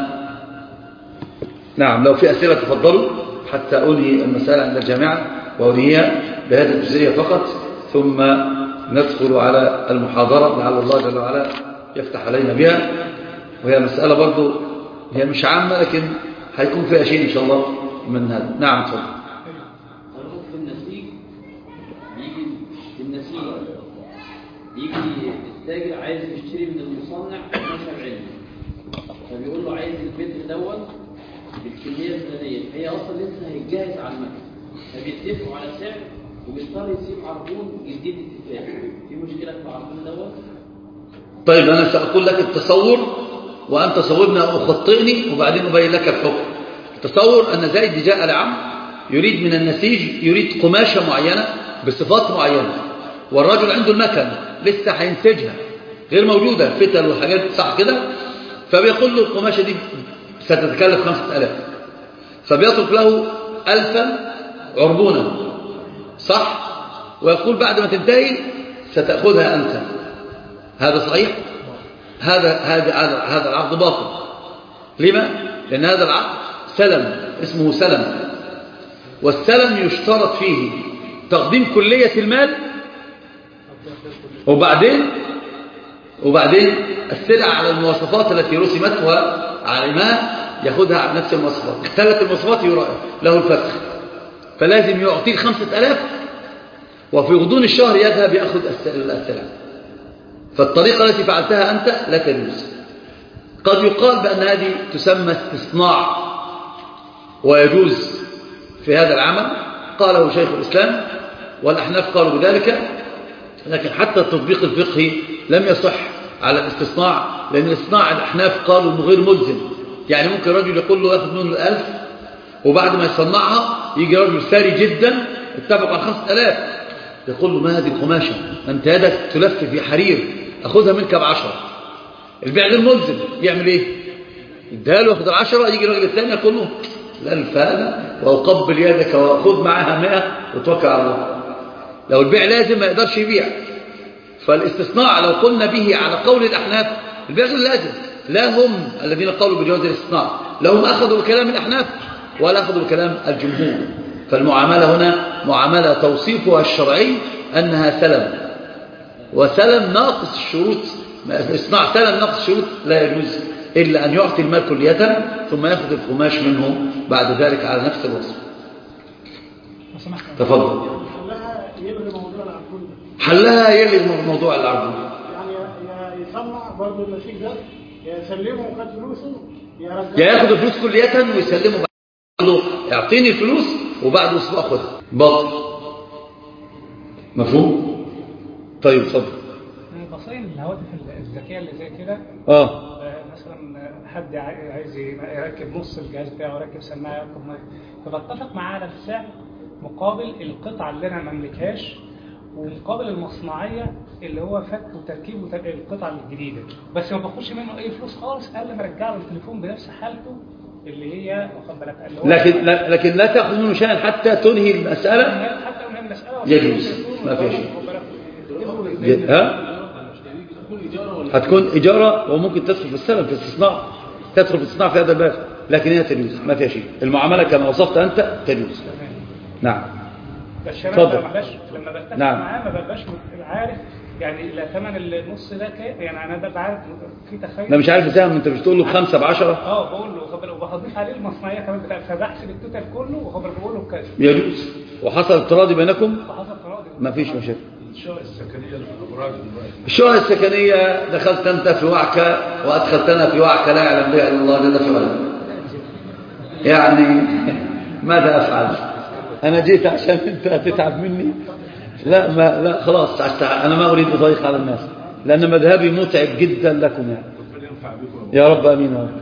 نعم، لو في أسئلة تفضلوا حتى أنهي المسألة عند الجامعة وأنهيها بهذه الجزئية فقط، ثم ندخل على المحاضرة لعل الله جل وعلا يفتح علينا بها. وهي مسألة برضو هي مش عامة، لكن هيكون فيها شيء إن شاء الله من هذا. نعم تفضل. في النسيج بيجي في النسيج بيجي التاجر عايز يشتري من المصنع قماشة بعلم، فبيقول له عايز المتر دوت بالكمية الفلانية، هي أصلا لسه هيتجهز على المكن، فبيتفقوا على سعر وبيضطر يسيب عربون جديد اتفاق. في مشكلة في العربون دوت؟ طيب أنا سأقول لك التصور وأنت صورني أو خطئني وبعدين أبين لك الحكم. التصور أن زيد جاء لعم يريد من النسيج، يريد قماشة معينة بصفات معينة، والرجل عنده المكن لسه هينسجها غير موجودة، فتل وحاجات، صح كده؟ فبيقول له القماشة دي ستتكلف خمسة ألاف، فبيترك له ألفا عربونا، صح؟ ويقول بعد ما تنتهي ستأخذها أنت. هذا صحيح؟ هذا هذا هذا العقد باطل. لما؟ لأن هذا العقد سلم، اسمه سلم، والسلم يشترط فيه تقديم كلية المال، وبعدين وبعدين السلعة على المواصفات التي رسمت وعلمها يأخذها على نفس المواصفات. اختلت المواصفات له الفسخ، فلازم يعطيه خمسة ألاف، وفي غضون الشهر يذهب يأخذ السلعة. فالطريقة التي فعلتها أنت لا تجوز. قد يقال بأن هذه تسمى استصناع ويجوز في هذا العمل، قاله شيخ الإسلام والأحناف قالوا بذلك، لكن حتى التطبيق الفقهي لم يصح على الاستصناع، لأن الاستصناع الأحناف قالوا أنه غير ملزم. يعني ممكن رجل يقول له ياخذ منه الألف، وبعد ما يصنعها يجي رجل ثري جدا اتفق على خمسة ألاف، يقول له ما هذه القماشة، أنت يدك تلف في حرير، أخذها منك بعشرة. البيع غير ملزم، يعمل إيه؟ يديها له ياخذ العشرة، يجي الراجل الثاني يقول له الألف هذا وأقبل يدك وأخذ معها مئة وتوكل على الله. لو البيع لازم ما يقدرش يبيع. فالاستصناع لو قلنا به على قول الأحناف البيع غير لازم، لا هم الذين قالوا بجواز الاستصناع، لهم أخذوا بكلام الأحناف ولا أخذوا بكلام الجمهور. فالمعاملة هنا معاملة توصيفها الشرعي أنها سلم، وسلم ناقص الشروط، اصناع سلم ناقص الشروط لا يجوز إلا أن يعطي المال كلية ثم يأخذ القماش منه بعد ذلك على نفس الوصف. تفضل. حلها يلغي موضوع العربون ده. حلها يلغي موضوع العربون، يعني يصنع برضه النسيج ده، يسلمه وخد فلوسه، يا ياخد الفلوس كلية ويسلمه بعد له اعطيني الفلوس وبعد اسبوع خدها. باطل. مفهوم؟ طيب اتفضل. تصين الهواتف الذكيه اللي زي كده، اه مثلا حد عايز يركب نص الجهاز بتاعه ويركب سماعه ويركب مايك، فبتفق معاه على السعر مقابل القطعه اللي انا ما املكهاش، ومقابل المصنعيه اللي هو فك وتركيب القطعه الجديده، بس ما باخدش منه اي فلوس خالص الا ما ارجع له التليفون بنفس حالته اللي هي واخد بالك اللي هو لكن لا لكن لا تاخذ منه شيئا حتى تنهي المساله، حتى انهي المساله يجوز، ما في شيء. ها هتكون اجاره وممكن تدخل في السلم في الاستصناع، تدخل في الاستصناع في هذا الباب. لكن هي تجوز ما فيها شيء. المعاملة كما وصفت أنت تجوز. نعم بس انا اتفضل. ما ببقاش لما بتفق نعم. معاه ما ببقاش عارف يعني لا ثمن النص ده كام، يعني انا ببقى عارف في تخيل. أنا مش عارف إزاي أنت مش تقول له بخمسة بعشرة. اه بقول له خبر وبضيف عليه المصنعيه كمان بتاع، فبحسب التوتال كله وخبر بقول له بكذا. يجوز. وحصل اضطراد بينكم فحصل تراضي. ما فيش مشاكل. الشقق السكنيه للابراج دلوقتي الشقق السكنية دخلت أنت في وعكة وأدخلتنا في وعكة لا يعلم بها إلا الله جل في علاه. يعني ماذا أفعل؟ أنا جيت عشان أنت تتعب مني؟ لا ما لا خلاص أنا ما أريد أضيق على الناس لأن مذهبي متعب جدا لكم يعني. يا رب آمين. يا رب.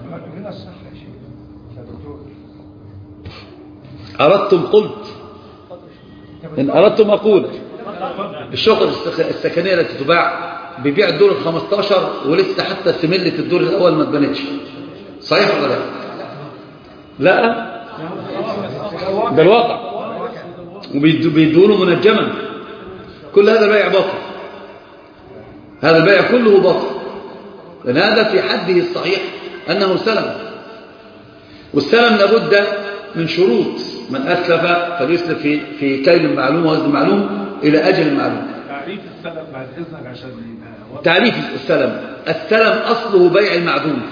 أردتم قلت إن أردتم أقول. الشقق السكنية التي تباع بيبيع الدور الخمستاشر ولسه حتى سملة الدور الأول ما اتبنتش، صحيح ولا لا؟ لا ده الواقع، وبيدونه منجما. كل هذا البيع باطل، هذا البيع كله باطل، لأن هذا في حده الصحيح أنه سلم، والسلم لابد من شروط. من أسلف فليسلف في في كيل معلوم ووزن معلوم إلى أجل معلوم. تعريف السلم بعد إذنك عشان يبقى تعريف السلم: السلم أصله بيع المعدوم.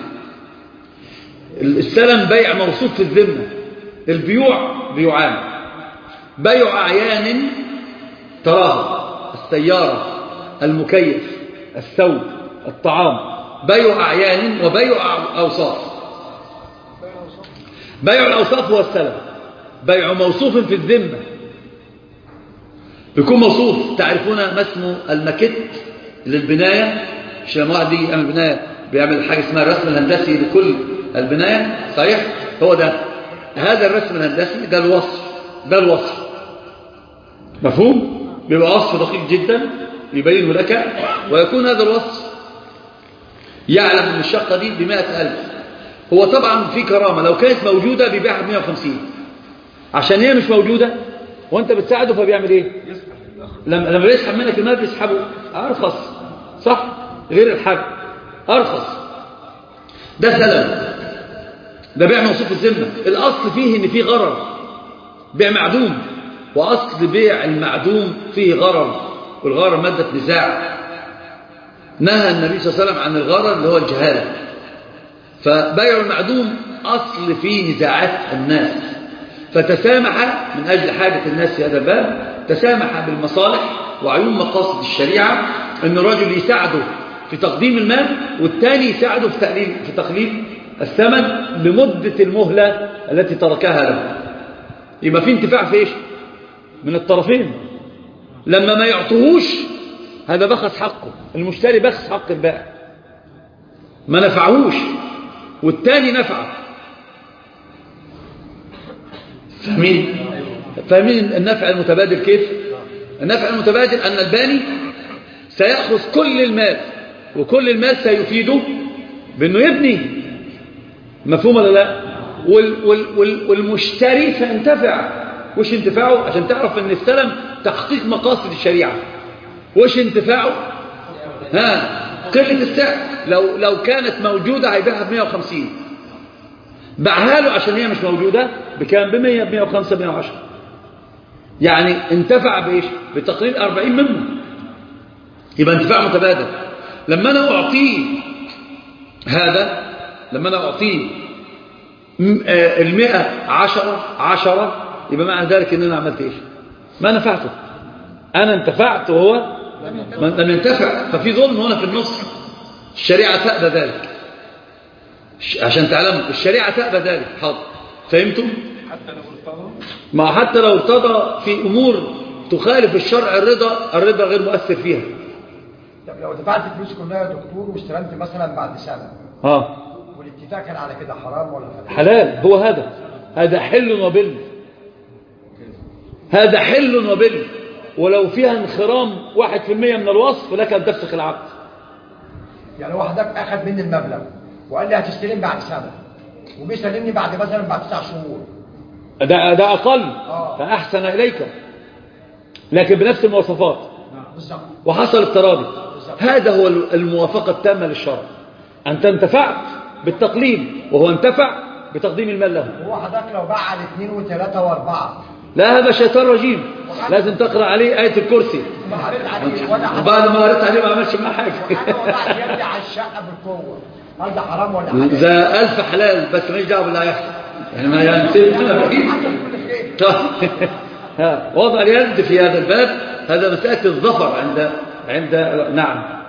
السلم بيع موصوف في الذمة. البيوع بيوعان: بيع أعيان تراها، السيارة، المكيف، الثوب، الطعام، بيع أعيان وبيع أوصاف. بيع الأوصاف هو السلم، بيع موصوف في الذمة، يكون موصوف. تعرفون ما اسمه الماكيت للبناية؟ مش لما واحد يجي يعمل بناية بيعمل حاجة اسمها الرسم الهندسي لكل البناية، صحيح؟ هو ده، هذا الرسم الهندسي، ده الوصف، ده الوصف، مفهوم؟ بيبقى وصف دقيق جدا يبينه لك، ويكون هذا الوصف يعلم ان الشقة دي بمائة ألف. هو طبعا في كرامة، لو كانت موجودة بيبيعها بمائة وخمسين، عشان هي مش موجودة وانت بتساعده فبيعمل ايه؟ لما لما بيسحب منك المال بيسحبه ارخص، صح؟ غير الحاج ارخص. ده سلم، ده بيع موصوف الذمة. الاصل فيه ان فيه غرر، بيع معدوم، واصل بيع المعدوم فيه غرر، والغرر مادة نزاع. نهى النبي صلى الله عليه وسلم عن الغرر اللي هو الجهالة. فبيع المعدوم أصل فيه نزاعات الناس، فتسامح من أجل حاجة الناس في هذا الباب، تسامح بالمصالح وعيون مقاصد الشريعة، أن الرجل يساعده في تقديم المال والثاني يساعده في تقليل في تقليل الثمن لمدة المهلة التي تركها له. يبقى في انتفاع في إيش؟ من الطرفين. لما ما يعطوهوش هذا بخس حقه، المشتري بخس حق البائع، ما نفعهوش والتاني نفعه. فاهمين؟ فاهمين النفع المتبادل كيف؟ النفع المتبادل أن الباني سيأخذ كل المال، وكل المال سيفيده بأنه يبني، مفهوم ولا لا؟ وال وال وال والمشتري سينتفع. وش انتفاعه؟ عشان تعرف أن السلم تحقيق مقاصد الشريعة. وش انتفاعه؟ ها، قلة السعر. لو لو كانت موجودة هيبيعها ب مائة وخمسين، باعها له عشان هي مش موجودة بكام؟ ب مائة، ب مائة وخمسة، ب مائة وعشرة. يعني انتفع بايش؟ بتقليل أربعين منه. يبقى انتفاع متبادل. لما انا اعطيه هذا، لما انا اعطيه المئة عشرة عشرة، يبقى معنى ذلك ان انا عملت ايش؟ ما نفعته. انا انتفعت وهو لم ينتفع، ففي ظلم هنا في النص. الشريعة تأبى ذلك، عشان تعلموا الشريعة تأبى ذلك. حاضر، فهمتم؟ حتى لو ارتضى، ما حتى لو ارتضى في امور تخالف الشرع، الرضا الرضا غير مؤثر فيها. طب لو دفعت فلوس كلها يا دكتور واستلمت مثلا بعد سنة، اه والاتفاق كان على كده حرام ولا حلال؟ حلال. هو هذا هذا حل وبل، هذا حل وبل. ولو فيها انخرام واحد في المية من الوصف لك أن تفسخ العقد. يعني واحدك أخذ مني المبلغ وقال لي هتستلم بعد سنة، وبيسلمني بعد مثلا بعد تسع شهور، ده ده أقل، آه. فأحسن إليك، لكن بنفس المواصفات بالظبط، وحصل التراضي. هذا هو الموافقة التامة للشرع. أنت انتفعت بالتقليد وهو انتفع، بتقديم المال له. هو حضرتك لو باع على اثنين وثلاثة واربعة لا هذا شيطان رجيم، لازم تقرأ عليه آية الكرسي. ما قريت عليه وانا وبعد ما قريت عليه ما عملش معاه حاجة. انا وضعت يدي على الشقة بالقوة، هل ده حرام ولا حلال؟ ده ألف حلال بس ماليش دعوة باللي هيحصل. يعني ما ينسيب أنا بعيد. ها وضع اليد في هذا الباب هذا مسألة الظفر عند عند نعم.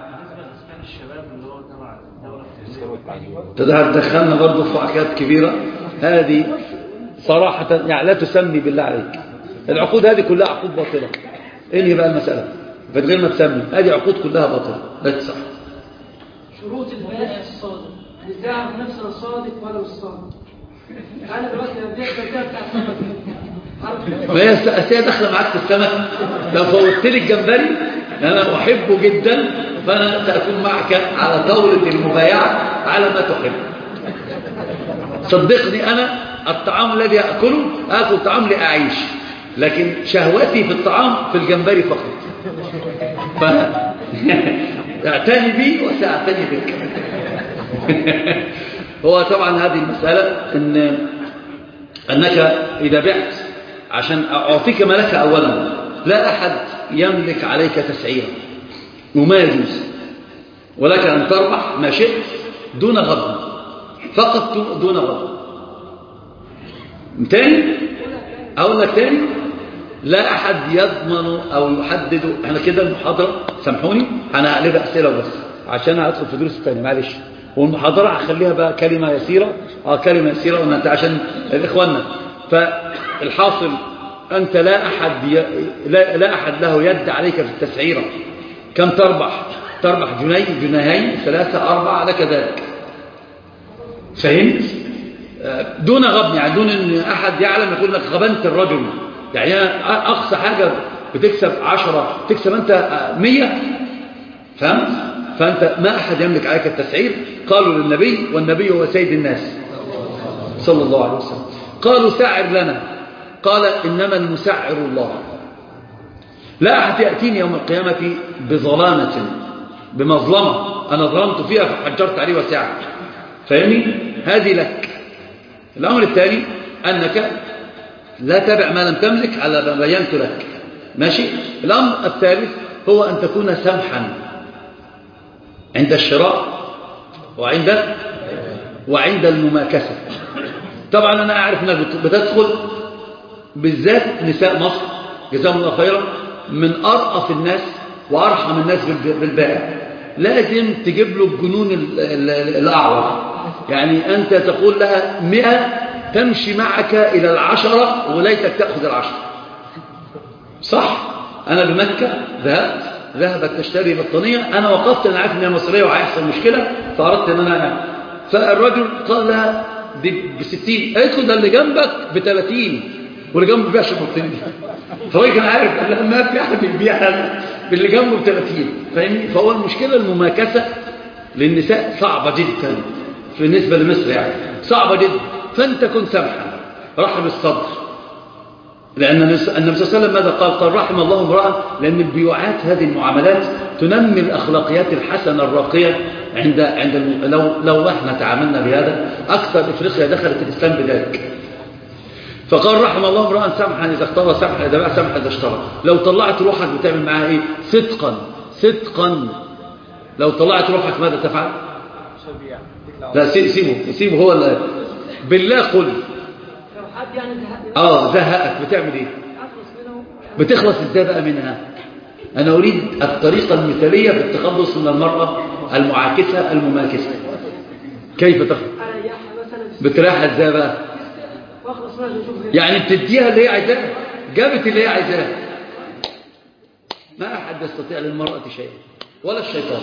تدخلنا برضه في حاجات كبيرة هذه صراحة يعني لا تسمي بالله عليك. العقود هذه كلها عقود باطلة. انهي بقى المسألة من غير ما تسمي، هذه عقود كلها باطلة لا تصح. شروط البيع الصادق بتعرف نفسنا صادق ولا مش صادق. انا دلوقتي هبيع البيع بتاع السمك، ما هي السياسة داخلة معاك في السمك. لو فوتت لي الجمبري انا احبه جدا فانا سأكون معك على طاولة المبايعة على ما تحب. صدقني انا الطعام الذي اكله اكل طعام لاعيش، لكن شهوتي في الطعام في الجمبري فقط. ف اعتني بي وساعتني بك. هو طبعا هذه المسألة ان انك اذا بعت عشان اعطيك ما لك اولا، لا احد يملك عليك تسعيرا وما يجوز، ولك ان تربح ما شئت دون غضب، فقط دون غضب. تاني اقول لك تاني، لا احد يضمن او يحدد. احنا كده المحاضره سامحوني انا هقلبها اسئله وبس عشان هدخل في دروس ثانيه معلش، والمحاضره هخليها بقى كلمه يسيره اه كلمه يسيره وانت عشان الاخواننا. فالحاصل انت لا احد ي... لا... لا احد له يد عليك في التسعيره. كم تربح؟ تربح جنيه جنيهين ثلاثه اربعه لك ذلك. فهمت؟ دون غبن، يعني دون ان احد يعلم يقول لك غبنت الرجل. يعني اقصى حاجه بتكسب عشرة تكسب انت مية. فهمت؟ فانت ما احد يملك عليك التسعير. قالوا للنبي والنبي هو سيد الناس صلى الله عليه وسلم، قالوا سعر لنا، قال انما المسعر الله. لا احد ياتيني يوم القيامه بظلامه بمظلمه انا ظلمت فيها فحجرت عليه وسعر. فاهمني؟ هذه لك. الأمر الثاني أنك لا تبع ما لم تملك على ما بينت لك. ماشي؟ الأمر الثالث هو أن تكون سمحا عند الشراء وعند وعند المماكسة. طبعا أنا أعرف أنك بتدخل بالذات نساء مصر جزاهم الله خيرا من أرأف الناس وأرحم الناس بالبائع. لازم تجيب له الجنون الأعور. يعني أنت تقول لها مئة تمشي معك إلى العشرة وليتك تأخذ العشرة. صح؟ أنا بمكة ذهبت ذهبت تشتري بطانية، أنا وقفت أنا عارف أنها مصرية وهيحصل مشكلة فأردت أن أنا، فالرجل قال لها بستين، قالت له ده اللي جنبك بثلاثين واللي جنبه بيبيعش البطانية دي. فالراجل كان عارف ما في أحد بيبيعها باللي جنبه بثلاثين. فاهمني؟ فهو المشكلة المماكسة للنساء صعبة جدا بالنسبة لمصر، يعني صعبة جدا. فأنت كن سمحا رحم الصدر، لأن النبي صلى الله عليه وسلم ماذا قال؟ قال رحم الله امرأة، لأن البيوعات هذه المعاملات تنمي الأخلاقيات الحسنة الراقية عند عند الم... لو لو احنا تعاملنا بهذا أكثر إفريقيا دخلت الإسلام بذلك. فقال رحم الله امرأة سمحا إذا اختار سمحا إذا باع سمحا إذا اشترى. لو طلعت روحك بتعمل معها إيه؟ صدقا صدقا. لو طلعت روحك ماذا تفعل؟ لا سيبه سيبه هو اللي بالله قل. لو حد يعني زهقني اه زهقك بتعمل ايه؟ بتخلص ازاي بقى منها؟ انا اريد الطريقه المثاليه في التخلص من المراه المعاكسه المماكسه. كيف تخلص؟ بتريحها ازاي بقى؟ يعني بتديها اللي هي عايزاه، جابت اللي هي عايزاه. ما احد يستطيع للمراه شيئا ولا الشيطان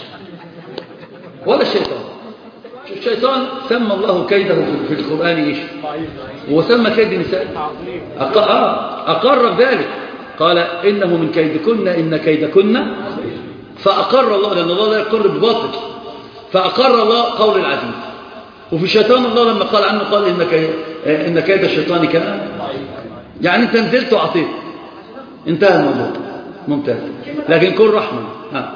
ولا الشيطان. الشيطان سمى الله كيده في القرآن إيش؟ وسمى كيد النساء أقر بذلك، قال إنه من كيدكن إن كيدكن، فأقر الله لأن الله لا يقر بباطل، فأقر الله قول العزيز. وفي الشيطان الله لما قال عنه قال إن كيد, إن كيد الشيطان كان، يعني أنت نزلت وعطيت انتهى الموضوع. ممتاز. لكن كن رحمة ها.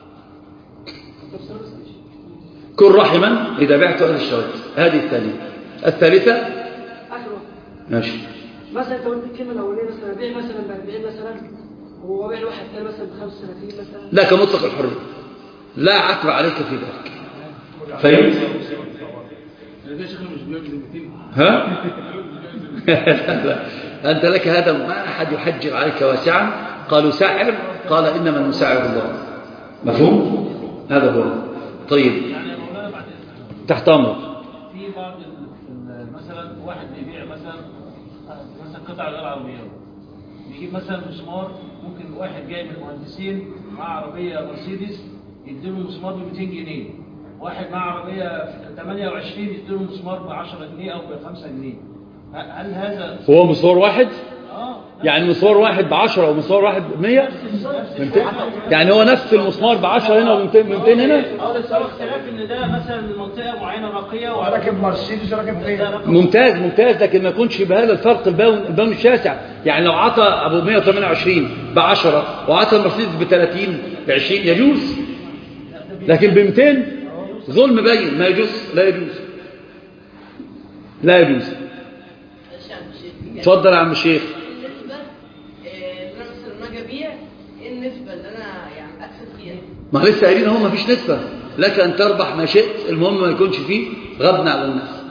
كن رحما إذا بعت أهل الشرط. هذه الثانية. الثالثة اخر واحد. ماشي. مثلا انت قلت الكلمه الاولانيه مثلا بيع مثلا ب أربعين مثلا وبيع لواحد ثاني مثلا ب خمسة وثلاثين مثلا. لا كمطلق الحرية، لا عتب عليك في ذلك. فهمت؟ ها؟ لا. أنت لك هذا، ما أحد يحجر عليك واسعا. قالوا سعر، قال إنما المسعر الله. مفهوم؟ هذا هو. طيب تحت أمر. في بعض مثلا واحد بيبيع مثلا مثلا قطع غير عربيات، بيجيب مثلا مسمار، ممكن واحد جاي من المهندسين مع عربيه مرسيدس يديله مسمار ب مئتين جنيه، واحد مع عربيه ثمانية وعشرين يديله مسمار ب عشرة جنيه او ب خمسة جنيه. هل هذا هو مسمار واحد؟ اه يعني مسمار واحد بعشرة ومسمار واحد بمية؟ يعني هو نفس المسمار بعشرة هنا ومئتين هنا؟ اه بس هو اختلاف ان ده مثلا من منطقه معينه راقيه وراكب مرسيدس وراكب فين؟ ممتاز ممتاز، لكن ما يكونش بهذا الفرق البون البون الشاسع. يعني لو عطى ابو مئة وثمانية وعشرين ب عشرة وعطى المرسيدس ب ثلاثين ب عشرين يجوز، لكن ب مئتين ظلم بين، ما يجوز، لا يجوز لا يجوز. اتفضل يا عم الشيخ. النسبة اللي انا مثلا ما اجي ابيع، ايه النسبة اللي انا يعني اكسب فيها؟ ما لسه قايلين اهو ما فيش نسبة، لك ان تربح ما شئت، المهم ما يكونش فيه غبن على الناس.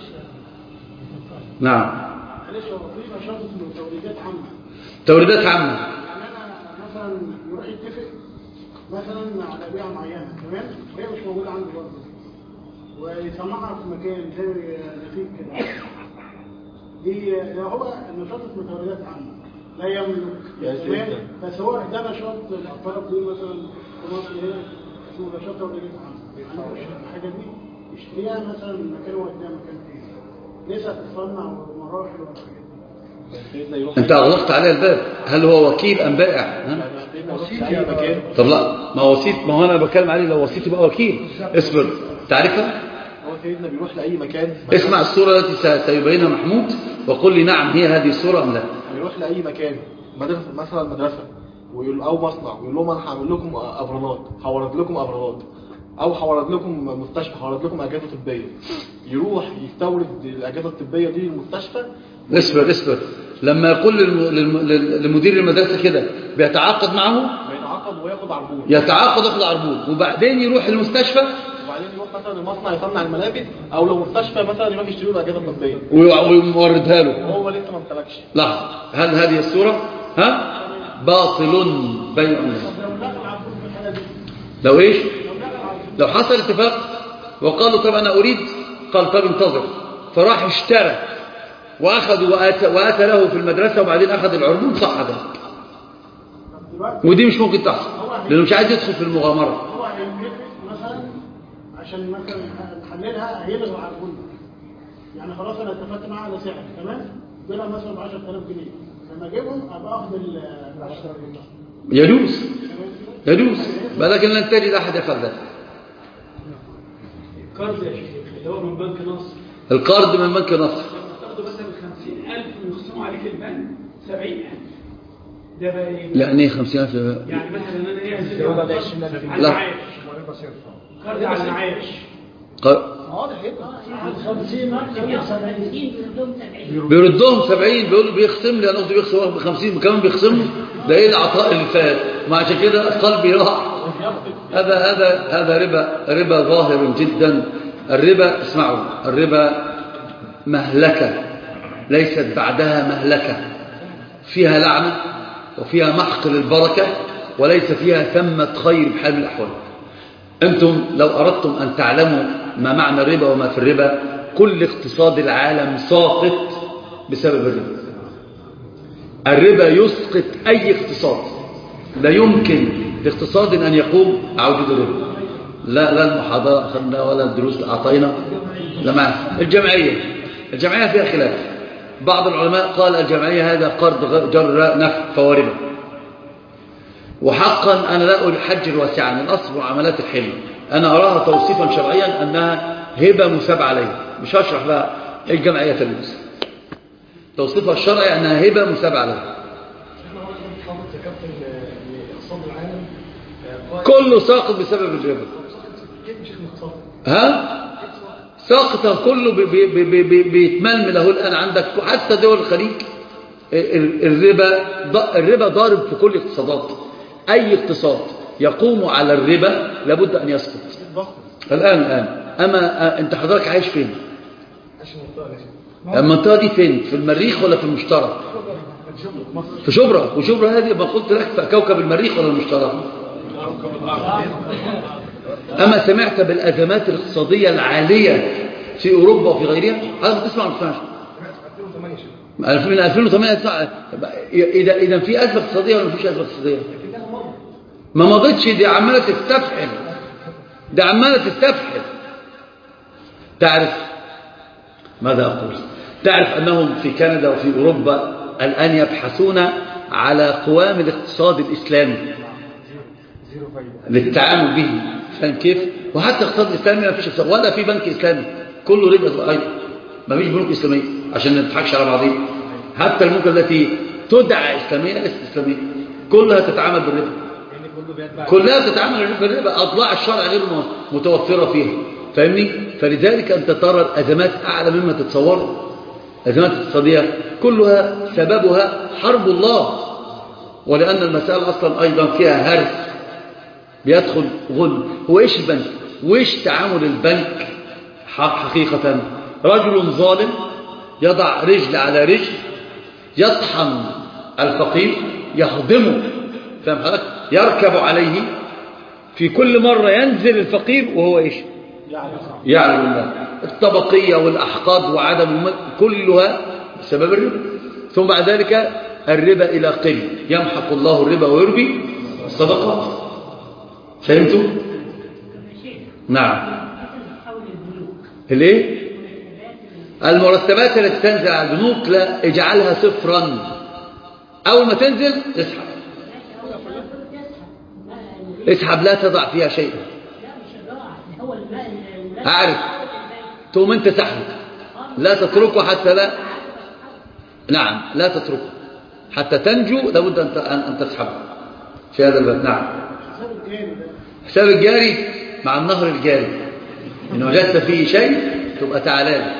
نعم. معلش هو في نشاط اسمه توريدات عامة. توريدات عامة. يعني انا مثلا يروح يتفق مثلا على بيعة معينة، تمام؟ وهي مش موجودة عنده برضه. ويصنعها في مكان زي نفيق كده. دي ده هو النشاط اسمه توريدات عامة. لا يملك، تمام؟ بس هو ده نشاط معترف بيه مثلا في مصر هنا اسمه نشاط توريدات عامة. يعني الحاجة دي يشتريها مثلا من مكان وديها مكان تاني. لسه تصنع ومراحل والحاجات دي. انت اغلقت عليه الباب. هل هو وكيل ام بائع؟ طب لا، ما وسيط، ما هو انا بتكلم عليه لو وسيط يبقى وكيل. اصبر، تعرفها؟ هو سيدنا بيروح لاي مكان. اسمع الصورة التي سيبينها محمود وقل لي نعم هي هذه الصورة ام لا. بيروح لاي مكان، مدرسه مثلا مدرسه ويقول او مصنع ويقول لهم انا هعمل لكم ابرادات، هورد لكم ابرادات، او هورد لكم مستشفى، هورد لكم اجهزه طبيه. يروح يستورد الاجهزه الطبيه دي للمستشفى. اصبر اصبر، لما يقول لمدير المدرسه كده بيتعاقد معه، بيتعاقد وياخد عربون، يتعاقد وياخد عربون، وبعدين يروح المستشفى، وبعدين يروح مثلا المصنع يصنع الملابس، او لو مستشفى مثلا يروح يشتري له اجهزه طبيه ويوردها له وهو لسه ما امتلكش. لحظه، هل هذه الصوره ها باطل بيع؟ لو ايش؟ لو حصل اتفاق وقالوا طب انا اريد، قال طب انتظر، فراح اشترى واخذ واتى, واتى له في المدرسه وبعدين اخذ العربون، صح ذلك. ودي مش ممكن تحصل لانه مش عايز يدخل في المغامره. هو هيتفق مثلا عشان مثلا نحللها هيلغي العربون، يعني خلاص انا اتفقت معاه على سعر، تمام؟ بيلها مثلا ب عشرة آلاف جنيه، لما اجيبهم ابقى اخذ ال عشرة جنيه. يجوز يجوز، ولكن لن تجد احد يفعل ذلك. القرض يا شيخ اللي هو من بنك نصر، القرض من بنك نصر تاخده مثلا خمسين ألف ويخصموا عليك البنك سبعين ألف، ده بقى ايه؟ يعني ايه خمسين ألف؟ يعني مثلا انا ايه على لا المعاش، قرض على المعاش واضح يبقى خمسين بيردهم سبعين، بيقولوا بيخصم لي، انا قصدي بيخصم ب خمسين كمان بيخصموا، ده ايه العطاء اللي فات؟ وعشان كده قلبي راح. هذا هذا هذا ربا، ربا ظاهر جدا. الربا اسمعوا، الربا مهلكة ليست بعدها مهلكة، فيها لعنة وفيها محق للبركة وليس فيها ثمة خير بحال من الأحوال. أنتم لو أردتم أن تعلموا ما معنى الربا وما في الربا، كل اقتصاد العالم ساقط بسبب الربا. الربا يسقط أي اقتصاد، لا يمكن لاقتصاد أن يقوم أعوجد الربا. لا لا المحاضرة أخذنا ولا الدروس أعطينا، لا معنا. الجمعية الجمعية فيها خلاف. بعض العلماء قال الجمعية هذا قرض جر نفع فهو ربا، وحقا أنا لا أحجر واسعا، الأصل معاملات الحلم أنا أراها توصيفا شرعيا أنها هبة مساب عليها، مش هشرح بقى الجمعية تلبس، توصيفها الشرعي أنها هبة مساب عليها. كله ساقط بسبب الربا. ها ساقطه كله بي بي بي بي بيتململ له الآن عندك. وحتى دول الخليج الربا الربا ضارب في كل الاقتصادات. أي اقتصاد يقوم على الربا لابد أن يسقط الآن الآن. أما أنت حضرتك عايش فين؟ المنطقة دي فين؟ في المريخ ولا في المشترى؟ في شبرا. وشبرا هذه ما قلت لك في كوكب المريخ ولا المشترى؟ أما سمعت بالأزمات الاقتصادية العالية في أوروبا وفي غيرها؟ هذا بتسمع ولا بتسمعش؟ من ألفين وثمانية تسمع. إذا إذا في أزمة اقتصادية ولا مفيش أزمة اقتصادية؟ ما مضتش، دي عمالة تستفحل، دي عمالة تستفحل. تعرف ماذا أقول؟ تعرف أنهم في كندا وفي أوروبا الآن يبحثون على قوام الاقتصاد الإسلامي للتعامل به. فاهم كيف؟ وحتى الاقتصاد الإسلامي ما فيش اقتصاد ولا في بنك إسلامي، كله ربا أيضا، ما فيش بنوك إسلامية عشان ما نضحكش على بعضين. حتى الملك التي تدعى إسلامية ليست إسلامية، كلها تتعامل بالربا، كلها تتعامل بالربا، أضلاع الشرع غير متوفرة فيها. فاهمني؟ فلذلك أنت ترى الأزمات أعلى مما تتصور. أزمات اقتصادية كلها سببها حرب الله، ولأن المسألة أصلا أيضا فيها هرس بيدخل غل. هو إيش البنك؟ وإيش تعامل البنك حقيقة؟ رجل ظالم يضع رجل على رجل، يطحن الفقير، يهضمه، فاهم حضرتك؟ يركب عليه في كل مرة ينزل الفقير وهو إيش؟ يعلم الله. الطبقية والأحقاد وعدم الملك كلها بسبب الربا. ثم بعد ذلك الربا إلى قل، يمحق الله الربا ويربي الصدقات. فهمتوا؟ نعم. الايه؟ المرتبات التي تنزل على البنوك لا اجعلها صفرا، أول ما تنزل اسحب، اسحب لا تضع فيها شيئا. أعرف تقوم أنت سحب، لا تتركه حتى لا، نعم لا تتركه حتى تنجو، لابد أن تسحب في هذا الباب. نعم. حساب الجاري مع النهر الجاري، إن وجدت فيه شيء تبقى تعالى لي.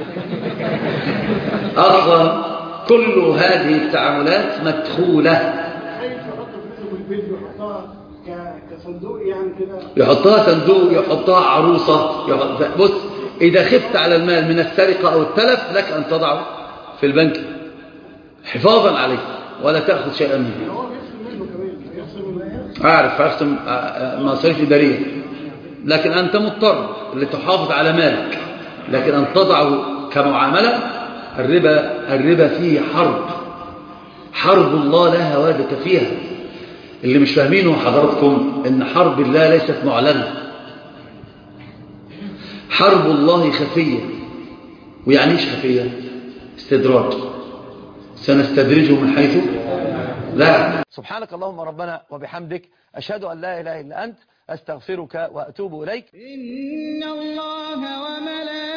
أصلا كل هذه التعاملات مدخولة. كصندوق يعني كده، يحطها صندوق، يحطها عروسة، يحط... بص إذا خفت على المال من السرقة أو التلف لك أن تضعه في البنك حفاظا عليه ولا تأخذ شيئا منه. هو بيخصم منه كمان، بيخصم أعرف يخصم مصاريف إدارية، لكن أنت مضطر لتحافظ على مالك، لكن أن تضعه كمعاملة. الربا الربا فيه حرب، حرب الله لا هوادة فيها. اللي مش فاهمينه حضراتكم ان حرب الله ليست معلنة، حرب الله خفية. ويعني ايش خفية؟ استدراج، سنستدرجهم من حيث لا. سبحانك اللهم ربنا وبحمدك، أشهد أن لا إله إلا أنت، أستغفرك وأتوب إليك. إن الله وملائكته